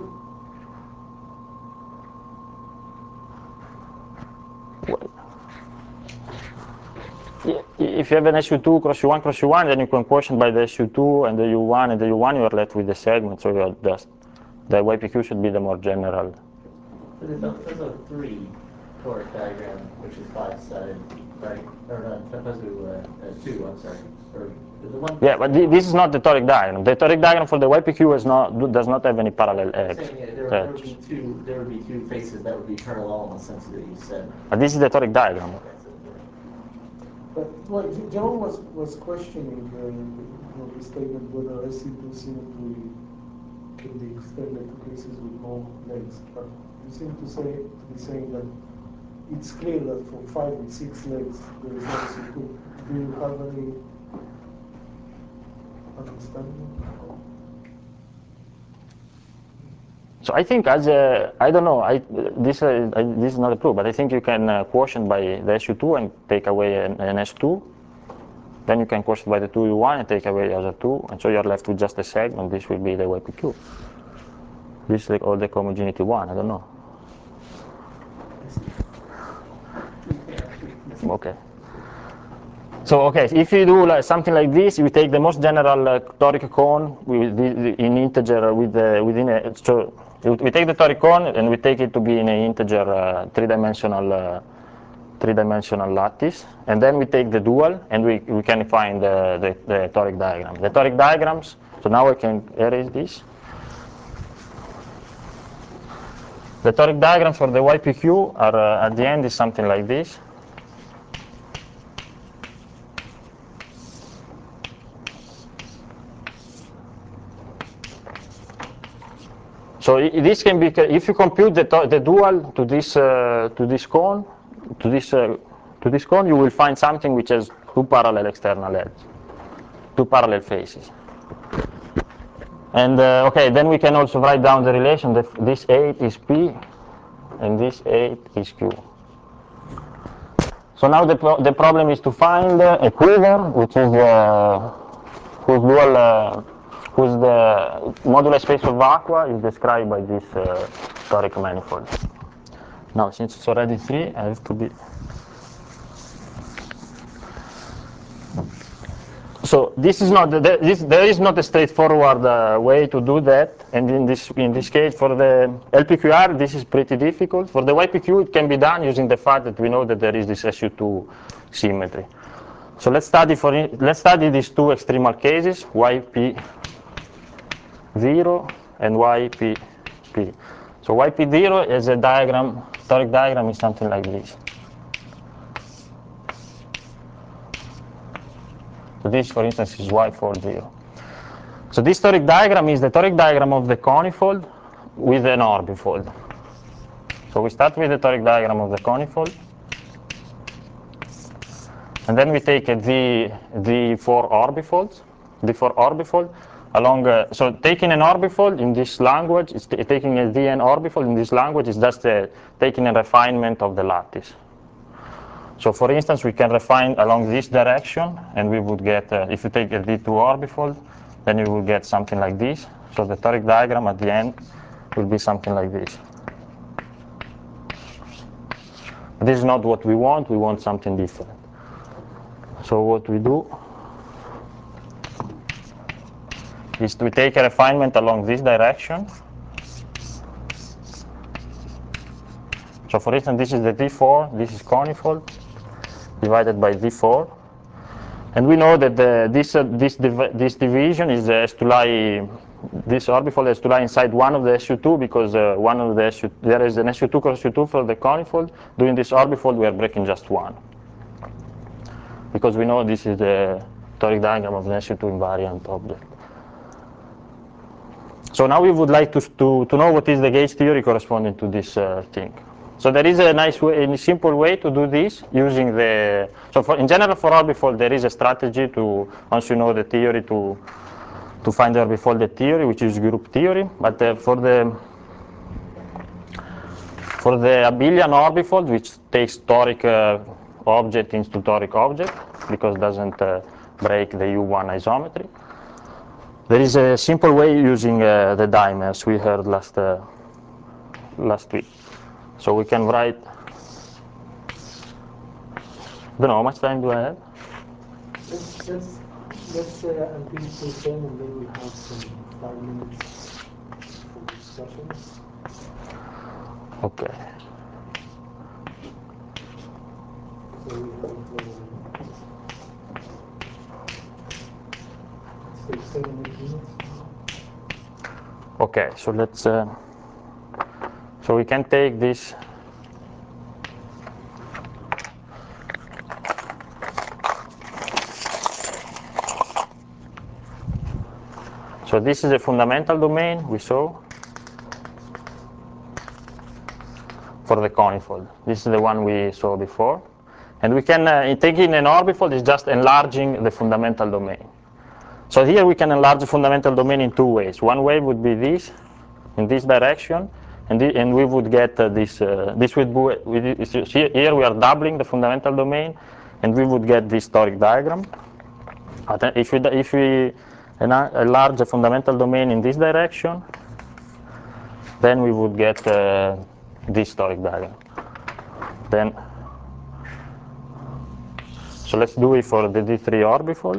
Yeah, if you have an S U two cross U one cross U one, then you can quotient by the S U two and the U one and the U one, you are left with the segment. So you are just the Y P Q should be the more general. So there's a, there's a three toric diagram, which is five sided, right? Or not, opposed to uh, uh, two, I'm sorry. Or the one. Yeah, but th this is not the toric diagram. The toric diagram for the Y P Q is not, does not have any parallel edge. Saying, yeah, there, there would be two. There would be two faces that would be parallel in the sense that you said. But this is the toric diagram. But well, John was, was questioning uh, you know, the statement whether S U two symmetry can be extended to cases with more legs. But you seem to say to be saying that it's clear that for five with six legs there is no S U two. Do you have any understanding? So I think as a, I don't know, I, this, uh, I, this is not a proof, but I think you can uh, quotient by the S U two and take away an, an S two. Then you can quotient by the two U one and take away the other two, and so you're left with just a segment. This will be the Y P Q. This is like all the homogeneity one, I don't know. Okay. So okay, if you do like something like this, you take the most general uh, toric cone with the, the, in integer with the, within a, so we take the toric cone and we take it to be in an integer uh, three-dimensional uh, three-dimensional lattice, and then we take the dual and we, we can find the, the, the toric diagram. The toric diagrams, so now I can erase this. The toric diagram for the Y P Q are uh, at the end is something like this. So this can be, if you compute the, the dual to this uh, to this cone, to this uh, to this cone, you will find something which has two parallel external edges, two parallel faces. And uh, okay, then we can also write down the relation that this eight is P and this eight is Q. So now the, pro the problem is to find uh, a quiver which is uh, whose dual uh, whose the modular space of vacua is described by this uh, toric manifold. Now since it's already three, I have to be. So this is not the, this, there is not a straightforward uh, way to do that, and in this in this case for the L P Q R this is pretty difficult. For the Y P Q it can be done using the fact that we know that there is this S U two symmetry. So let's study for let's study these two extremal cases, Y P zero and Y P P. So Y P zero is a diagram, toric diagram is something like this. So this, for instance, is Y forty. So this toric diagram is the toric diagram of the conifold with an orbifold. So we start with the toric diagram of the conifold, and then we take a D, D four orbifolds, D four orbifold along. Uh, so taking an orbifold in this language, is taking a D N orbifold in this language is just uh, taking a refinement of the lattice. So for instance, we can refine along this direction, and we would get, uh, if you take a D two orbifold, then you will get something like this. So the toric diagram at the end will be something like this. This is not what we want, we want something different. So what we do is we take a refinement along this direction. So for instance, this is the D four, this is conifold, divided by D four. And we know that the, this, uh, this, div this division is, uh, has to lie, this orbifold has to lie inside one of the S U two because uh, one of the S U, there is an S U two cross S U two for the conifold. Doing this orbifold, we are breaking just one. Because we know this is the toric diagram of the S U two invariant object. So now we would like to, to, to know what is the gauge theory corresponding to this uh, thing. So there is a nice way, a simple way to do this using the, so for, in general for orbifold there is a strategy to, once you know the theory, to, to find the orbifolded theory, which is group theory. But uh, for the, for the abelian orbifold, which takes toric uh, object into toric object, because it doesn't uh, break the U one isometry, there is a simple way using uh, the dimers we heard last, uh, last week. So we can write, don't know, how much time do I have? Let's, let's, let's say until two ten, and then we'll have some five minutes for discussion. Okay. So we have, uh, six, seven, eight minutes. Okay, so let's, uh, so we can take this. So this is a fundamental domain we saw for the conifold. This is the one we saw before. And we can, uh, taking an orbifold is just enlarging the fundamental domain. So here we can enlarge the fundamental domain in two ways. One way would be this, in this direction, and, the, and we would get uh, this, uh, this would be, here we are doubling the fundamental domain, and we would get this toric diagram. If we, if we enlarge the fundamental domain in this direction, then we would get uh, this toric diagram. Then, so let's do it for the D three orbifold.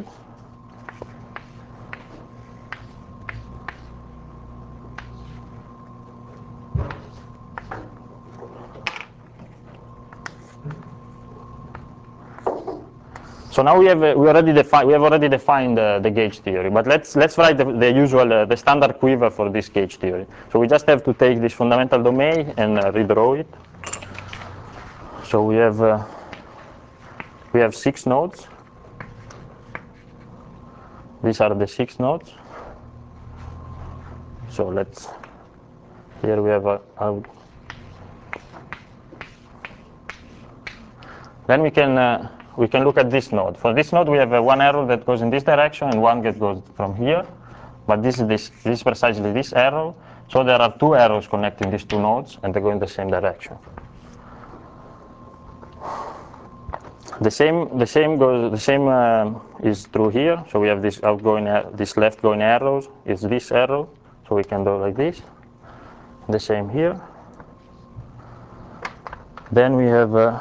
So now we have uh, we already defined we have already defined uh, the gauge theory, but let's let's write the, the usual uh, the standard quiver for this gauge theory. So we just have to take this fundamental domain and uh, redraw it. So we have uh, we have six nodes. These are the six nodes. So let's here we have a, a then we can. Uh, We can look at this node. For this node, we have uh, one arrow that goes in this direction and one that goes from here. but this is this, this is precisely this arrow. So there are two arrows connecting these two nodes, and they go in the same direction. The same, the same goes, the same uh, is true here. So we have this outgoing, this left going arrows is this arrow. So we can do like this. The same here. Then we have uh,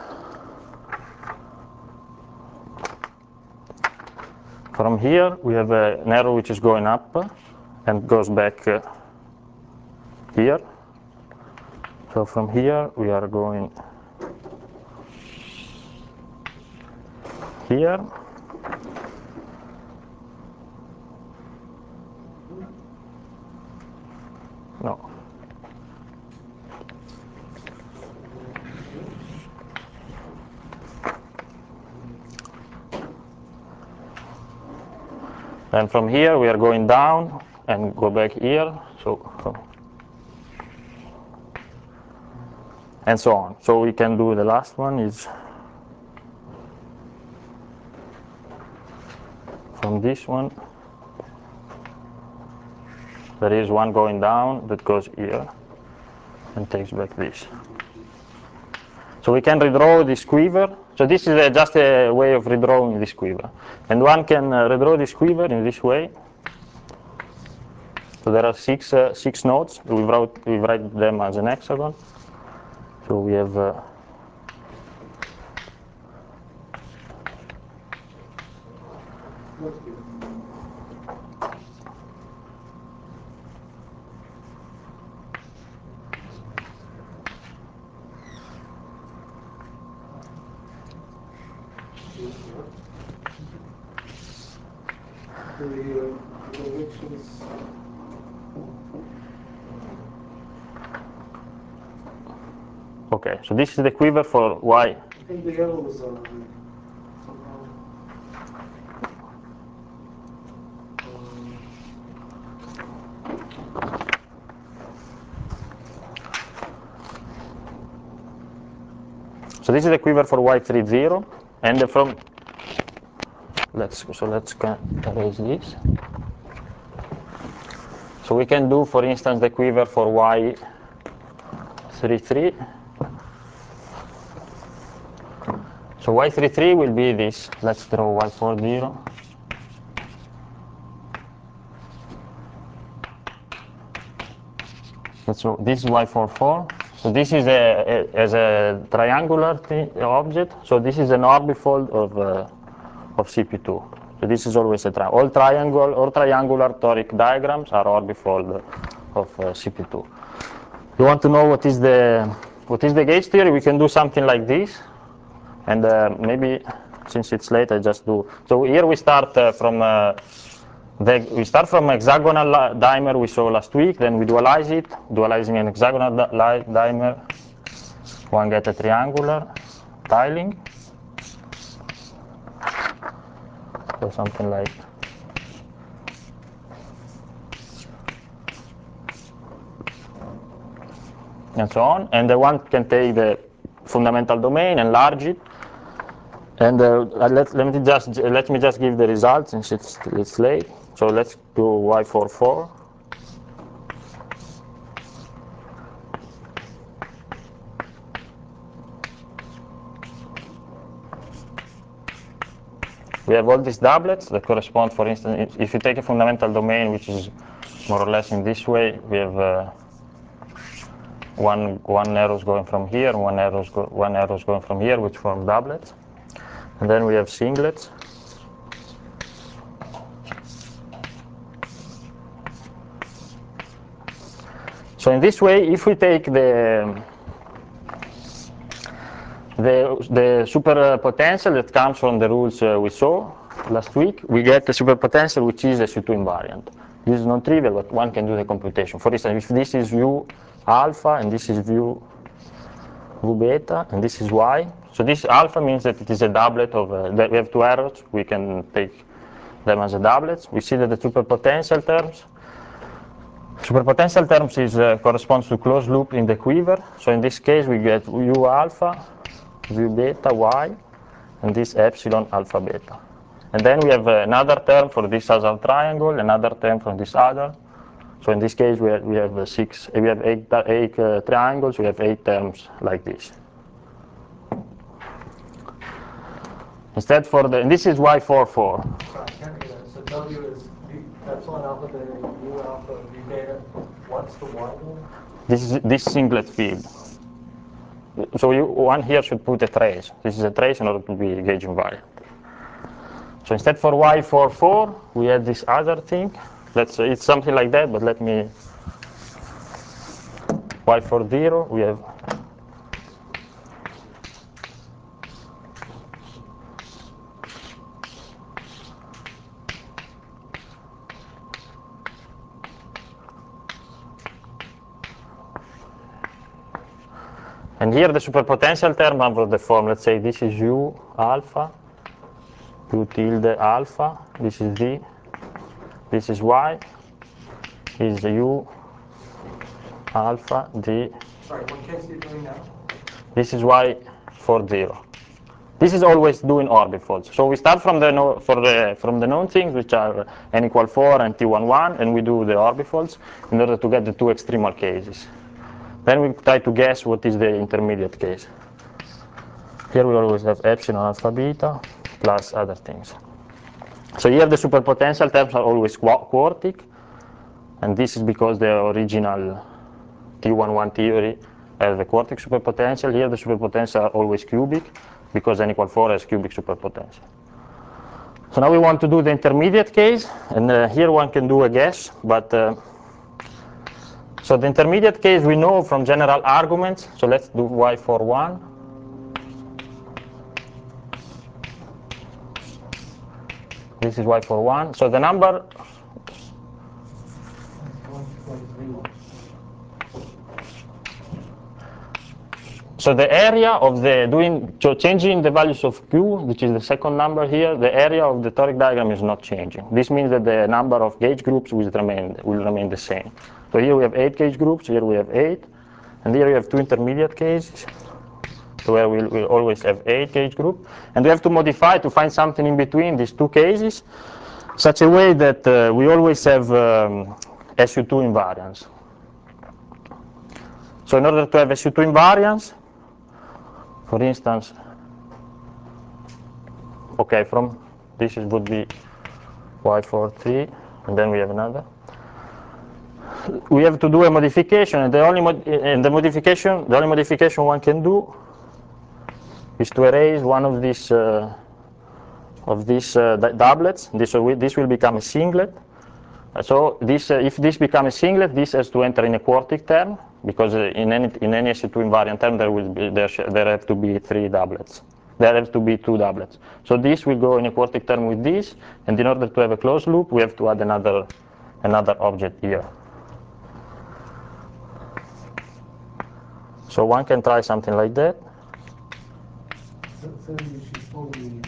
from here we have uh, an arrow which is going up uh, and goes back uh, here. So from here we are going here. No. And from here we are going down and go back here. So and so on. So we can do the last one is from this one. There is one going down that goes here and takes back this. So we can redraw this quiver. So this is uh, just a way of redrawing this quiver. And one can uh, redraw this quiver in this way. So there are six, uh, six nodes. We wrote, we write them as an hexagon. So we have uh, the uh, directions. okay, so this is the quiver for y. I think the arrows are somehow. So this is the quiver for y thirty, and from let's so let's erase this. So we can do, for instance, the quiver for y thirty-three. So y thirty-three will be this. Let's draw y forty. So this is y forty-four. So this is a, a as a triangular object. So this is an orbifold of uh, of C P two. So this is always a triangle. All triangle or triangular toric diagrams are orbifold of uh, C P two. You want to know what is the what is the gauge theory? We can do something like this, and uh, maybe since it's late, I just do. So here we start uh, from uh, the we start from hexagonal dimer we saw last week. Then we dualize it, dualizing an hexagonal di dimer. One get a triangular tiling. So something like. And so on, and the one can take the fundamental domain, enlarge it, and uh, let, let me just let me just give the results since it's it's late. So let's do y forty-four. We have all these doublets that correspond, for instance, if you take a fundamental domain, which is more or less in this way, we have. Uh, One one arrow is going from here, one arrow is go, one arrow is going from here, which form doublets, and then we have singlets. So in this way, if we take the the the superpotential that comes from the rules uh, we saw last week, we get the superpotential which is a S U two invariant. This is non-trivial, but one can do the computation. For instance, if this is u alpha and this is u v beta and this is y. So this alpha means that it is a doublet of, uh, that we have two arrows, we can take them as a doublet. We see that the superpotential terms, superpotential terms is, uh, corresponds to closed loop in the quiver. So in this case we get u alpha, v beta, y, and this epsilon alpha beta. And then we have another term for this other triangle, another term from this other. So in this case, we have, we have uh, six, we have eight, eight uh, triangles, we have eight terms like this. Instead for the, and this is Y four four. So I can't read that. So W is V, epsilon alpha beta, U alpha, V beta. What's the Y then? This is this singlet field. So you, one here should put a trace. This is a trace in order to be gauge invariant. So instead for Y four four, we had this other thing. Let's say it's something like that, but let me, Y four zero, we have and here the superpotential term of the form, let's say this is U alpha, U tilde alpha, this is V, this is Y, is U alpha, D. Sorry, what case are you doing now? This is Y four zero. This is always doing orbifolds. So we start from the no, for the from the known things, which are n equal four and t one one, and we do the orbifolds in order to get the two extremal cases. Then we try to guess what is the intermediate case. Here we always have epsilon alpha beta plus other things. So here the superpotential terms are always qu quartic, and this is because the original T eleven theory has the quartic superpotential. Here the superpotential are always cubic, because n equal four has cubic superpotential. So now we want to do the intermediate case, and uh, here one can do a guess, but uh, so the intermediate case we know from general arguments. So let's do Y four one. This is Y four one. So the number. So the area of the doing, so changing the values of Q, which is the second number here, the area of the toric diagram is not changing. This means that the number of gauge groups will remain, will remain the same. So here we have eight gauge groups, here we have eight, and here we have two intermediate cases, so where we'll, we'll always have eight gauge group. And we have to modify to find something in between these two cases, such a way that uh, we always have um, S U two invariance. So in order to have S U two invariance, for instance, okay, from this is, would be Y four three, and then we have another. We have to do a modification, and the only mod and the modification, the only modification one can do is to erase one of these uh, of these uh, doublets. This will this will become a singlet. So this, uh, if this becomes a singlet, this has to enter in a quartic term, because uh, in any in any S U two invariant term there will be there, there have to be three doublets. There have to be two doublets. So this will go in a quartic term with this, and in order to have a closed loop, we have to add another another object here. So one can try something like that. So, so you should slowly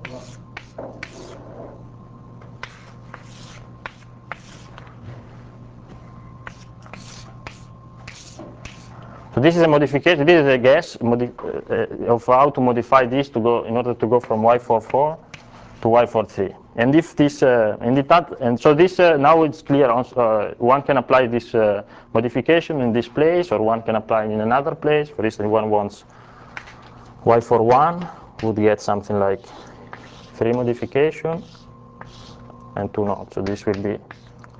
So this is a modification. This is a guess modi uh, of how to modify this to go in order to go from Y four four to Y four three. And if this uh, and, it, and so this uh, now it's clear. Uh, one can apply this uh, modification in this place, or one can apply it in another place. For instance, one wants Y four one, would get something like three modification and two not. So this will be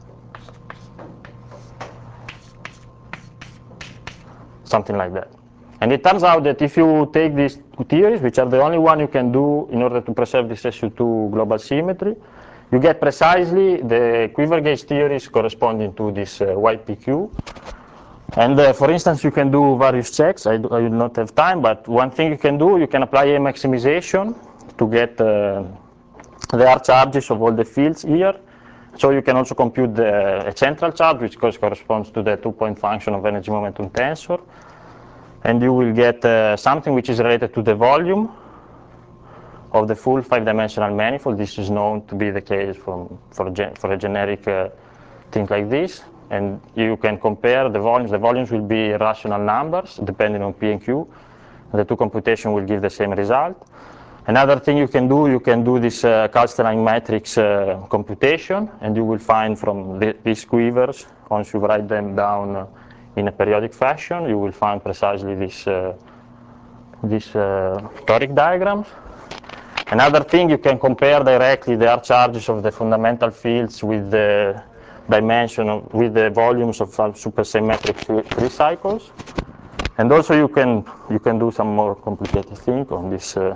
something like that. And it turns out that if you take these two theories, which are the only one you can do in order to preserve this S U two global symmetry, you get precisely the quiver gauge theories corresponding to this uh, Y P Q. And uh, for instance, you can do various checks. I, do, I will not have time, but one thing you can do, you can apply a maximization to get uh, the R charges of all the fields here. So you can also compute the, a central charge, which corresponds to the two-point function of energy momentum tensor. And you will get uh, something which is related to the volume of the full five-dimensional manifold. This is known to be the case from, for, gen for a generic uh, thing like this. And you can compare the volumes. The volumes will be rational numbers, depending on P and Q. The two computations will give the same result. Another thing you can do, you can do this uh, Castellan matrix uh, computation, and you will find from the, these quivers, once you write them down uh, in a periodic fashion, you will find precisely this, uh, this uh, toric diagrams. Another thing, you can compare directly the R charges of the fundamental fields with the dimension of, with the volumes of uh, supersymmetric free cycles. And also you can you can do some more complicated thing on this, uh,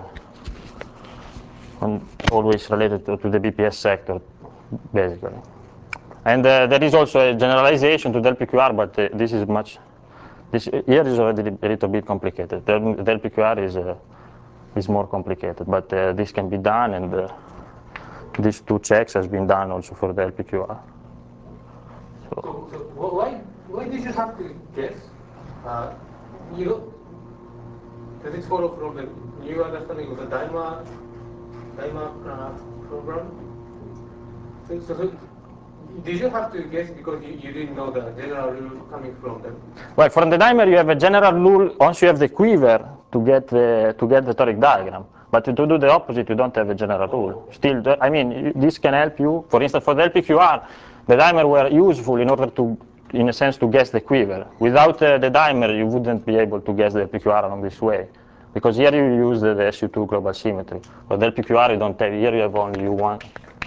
on always related to, to the B P S sector, basically. And uh, there is also a generalization to the L P Q R, but uh, this is much. This here is already a little bit complicated. The, the L P Q R is uh, is more complicated, but uh, this can be done, and uh, these two checks has been done also for the L P Q R. So, So, so why why did you have to guess? Uh, you know, physics follow from the new understanding of the Daima Daima uh, program. So, so, so did you have to guess because you, you didn't know the general rule coming from them? well, from the dimer you have a general rule. Once you have the quiver to get the to get the toric diagram, but to do the opposite, you don't have a general rule. Still, the, I mean, this can help you. For instance, for the L P Q R, the dimer were useful in order to, in a sense, to guess the quiver. Without uh, the dimer, you wouldn't be able to guess the L P Q R along this way, because here you use the, the S U two global symmetry. For the L P Q R, you don't have. Here you have only U one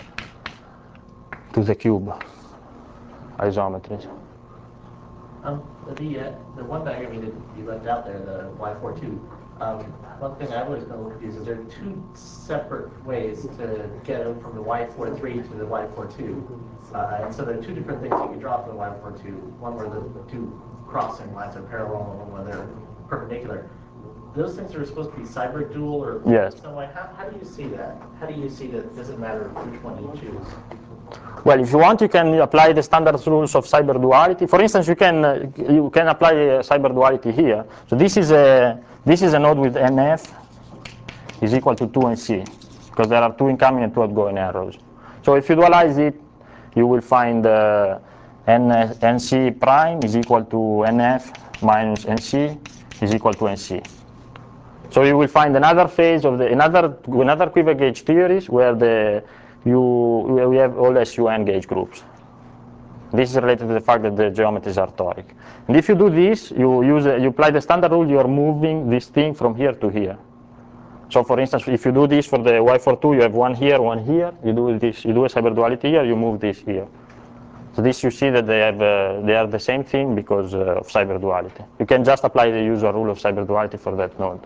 to the cube isometries. Um, the uh, the one diagram you, did, you left out there, the Y forty-two. Um, one thing I always been a little confused is there are two separate ways to get it from the Y forty-three to the Y forty-two. Uh, and so there are two different things you can draw from the Y forty-two. One where the, the two crossing lines are parallel, and one where they're perpendicular. Those things are supposed to be Seiberg dual or Yes. some way. How, how do you see that? How do you see that it doesn't matter which one you choose? Well, if you want, you can apply the standard rules of Seiberg duality. For instance, you can uh, you can apply uh, Seiberg duality here. So this is a this is a node with N F is equal to two N C, because there are two incoming and two outgoing arrows. So if you dualize it, you will find uh, N, N C prime is equal to N F minus N C is equal to N C. So you will find another phase of the another another quiver gauge theories where the you we have all S U N gauge groups. This is related to the fact that the geometries are toric. And if you do this, you use you apply the standard rule. You are moving this thing from here to here. So for instance, if you do this for the Y forty-two, you have one here, one here. You do this, you do a Seiberg duality here. You move this here. So this you see that they have uh, they are the same thing because uh, of Seiberg duality. You can just apply the usual rule of Seiberg duality for that node.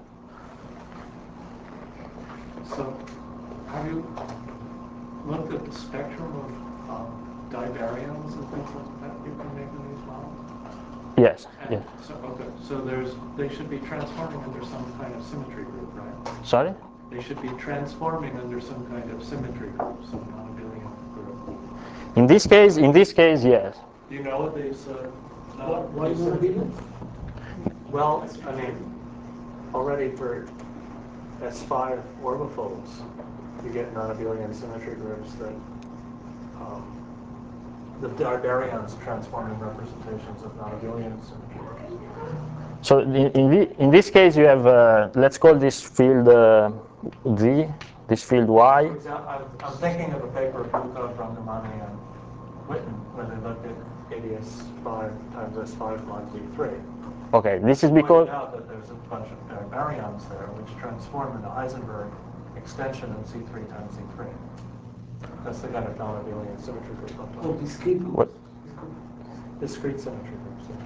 So, have you looked at the spectrum of um, dibaryons and things like that you can make in these models? Yes. And Yes. So, okay, so there's, they should be transforming under some kind of symmetry group, right? Sorry? They should be transforming under some kind of symmetry group, some non-abelian group. In this case, in this case, yes. Do you know what these, uh, What, what is non-abelian? well, I mean, already for S five orbifolds, you get non-abelian symmetry groups that um, the dibaryons transforming representations of non-abelian symmetry groups. So in, in, the, in this case, you have, uh, let's call this field uh, Z, this field Y. For example, I'm, I'm thinking of a paper of Buchov, Rangamani, and Witten, where they looked at A D S five times S five mod Z three. Okay, this is because... Pointed out that there's a bunch of dibaryons there which transform into Heisenberg extension of Z three times Z three. That's the kind of non-abelian symmetry group I'm Oh, talking about. discrete groups. What? Discrete symmetry groups, yeah.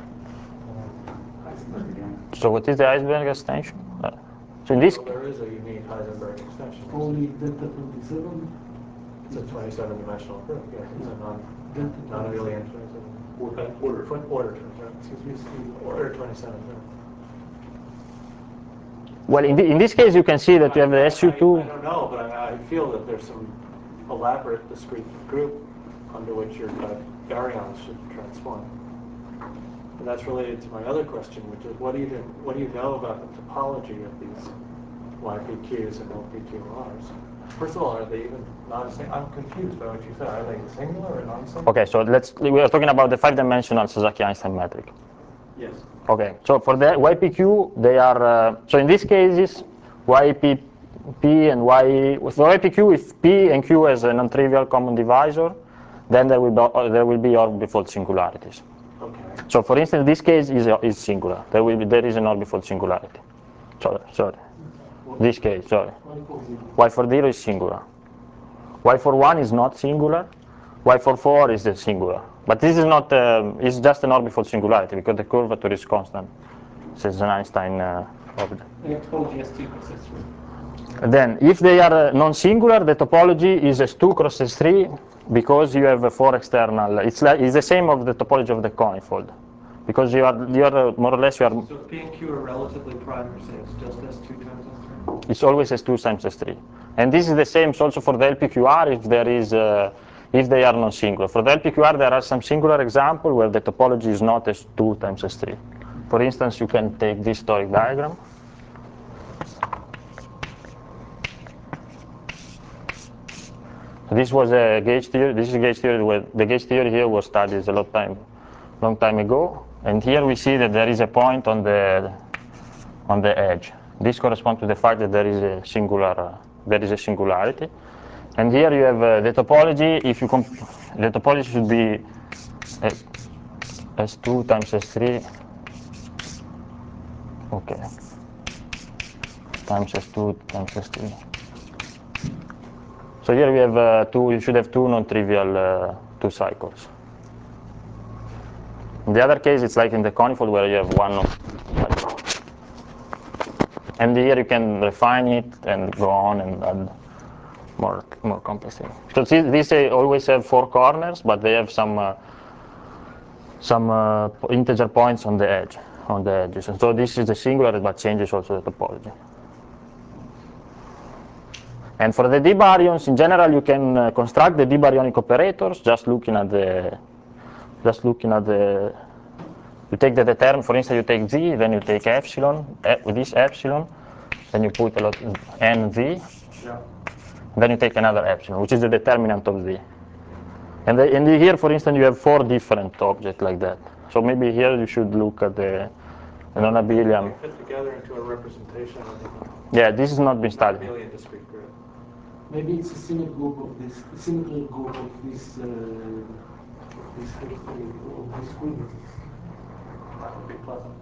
So what is the Heisenberg extension? Uh, so in this... Well, there is a unique Heisenberg extension. Only delta twenty-seven. It's a twenty-seven dimensional group, yes, it's a non, Delta non-abelian twenty-seven. Order. Order, order twenty-seven, excuse me, order twenty-seven, yeah. Well, in, the, in this case, you can see that you have the I- S U two. I, I don't know, but I, I feel that there's some elaborate discrete group under which your baryons should transform. And that's related to my other question, which is what do you what do you know about the topology of these Y P Qs and L P Q Rs? First of all, are they even non-singular? I'm confused by what you said. Are they singular or non-singular? Okay, so let's, we are talking about the five-dimensional Sasaki-Einstein metric. Yes. Okay, so for the Y P Q, they are, uh, so in these cases, Y P, P and Y. For L P Q, if P and Q has a non-trivial common divisor, then there will be, uh, there will be orbifold singularities. Okay. So for instance, this case is, uh, is singular. There will be, there is an orbifold singularity. Sorry, sorry. This case, sorry. Y for zero is singular. Y for one is not singular. Y for four is the singular. But this is not, um, it's just an orbifold singularity because the curvature is constant. So it's an Einstein uh, object. And topology S two cross S three. Then, if they are uh, non-singular, the topology is S two cross S three because you have uh, four external. It's like it's the same of the topology of the conifold, because you are you are uh, more or less you are. So if P and Q are relatively prime, you're saying it's just S two times S three? It's always S two times S three, and this is the same also for the L P Q R if there is uh, if they are non-singular. For the L P Q R, there are some singular examples where the topology is not S two times S three. For instance, you can take this toric diagram. This was a gauge theory. This is a gauge theory where the gauge theory here was studied a long time, long time ago. And here we see that there is a point on the on the edge. This corresponds to the fact that there is a singular, uh, there is a singularity. And here you have uh, the topology. If you comp the topology should be S, S2 times S three. Okay. Times S two times S three. So here we have uh, two, you should have two non-trivial uh, two cycles. In the other case, it's like in the conifold where you have one. And here you can refine it and go on and add more, more complex things. Because these they always have four corners, but they have some uh, some uh, integer points on the edge, on the edges. And so this is the singular, but changes also the topology. And for the D baryons, in general, you can uh, construct the D baryonic operators just looking at the, just looking at the. You take the determinant. For instance, you take Z, then you take epsilon e with this epsilon, then you put a lot n Z, Yeah. then you take another epsilon, which is the determinant of Z. And, the, and here, for instance, you have four different objects like that. So maybe here you should look at the, the non-abelian. They fit together into a representation of Yeah, this has not been the studied. non-abelian discrete grid. Maybe it's a symmetric group of this, a symmetric group of this, uh, this, uh, of this group. That would be pleasant.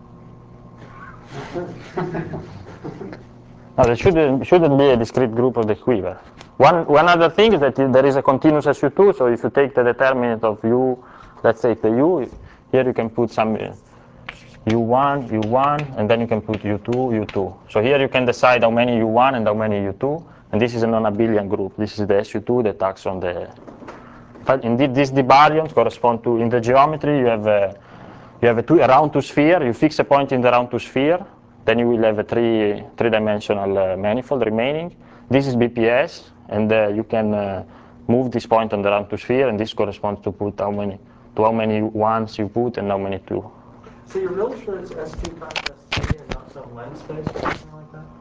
No, there shouldn't, shouldn't be a discrete group of the quiver. One, one other thing is that there is a continuous S U two, so if you take the determinant of U, let's take the U, here you can put some uh, U one, U one, and then you can put U two, U two. So here you can decide how many U one and how many U two, and this is a non-abelian group. This is the S U two that acts on the... But indeed, these D baryons correspond to, in the geometry, you have a, you have a, two, a round two sphere, you fix a point in the round two sphere, then you will have a three, three-dimensional uh, manifold remaining. This is B P S, and uh, you can uh, move this point on the round two sphere, and this corresponds to put how many, to how many ones you put and how many two. So you're really sure it's S two times S three and not some lens space or something like that?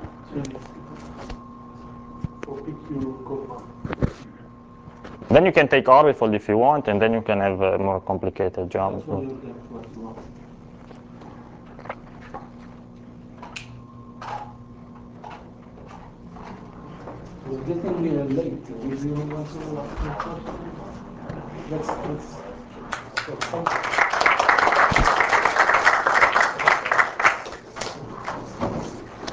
For P Q coma. Then you can take orbifold if you want, and then you can have a more complicated That's what geometry. you, that's what you want. We're getting uh, late. Would you want to ask me a question? Let's, let's stop.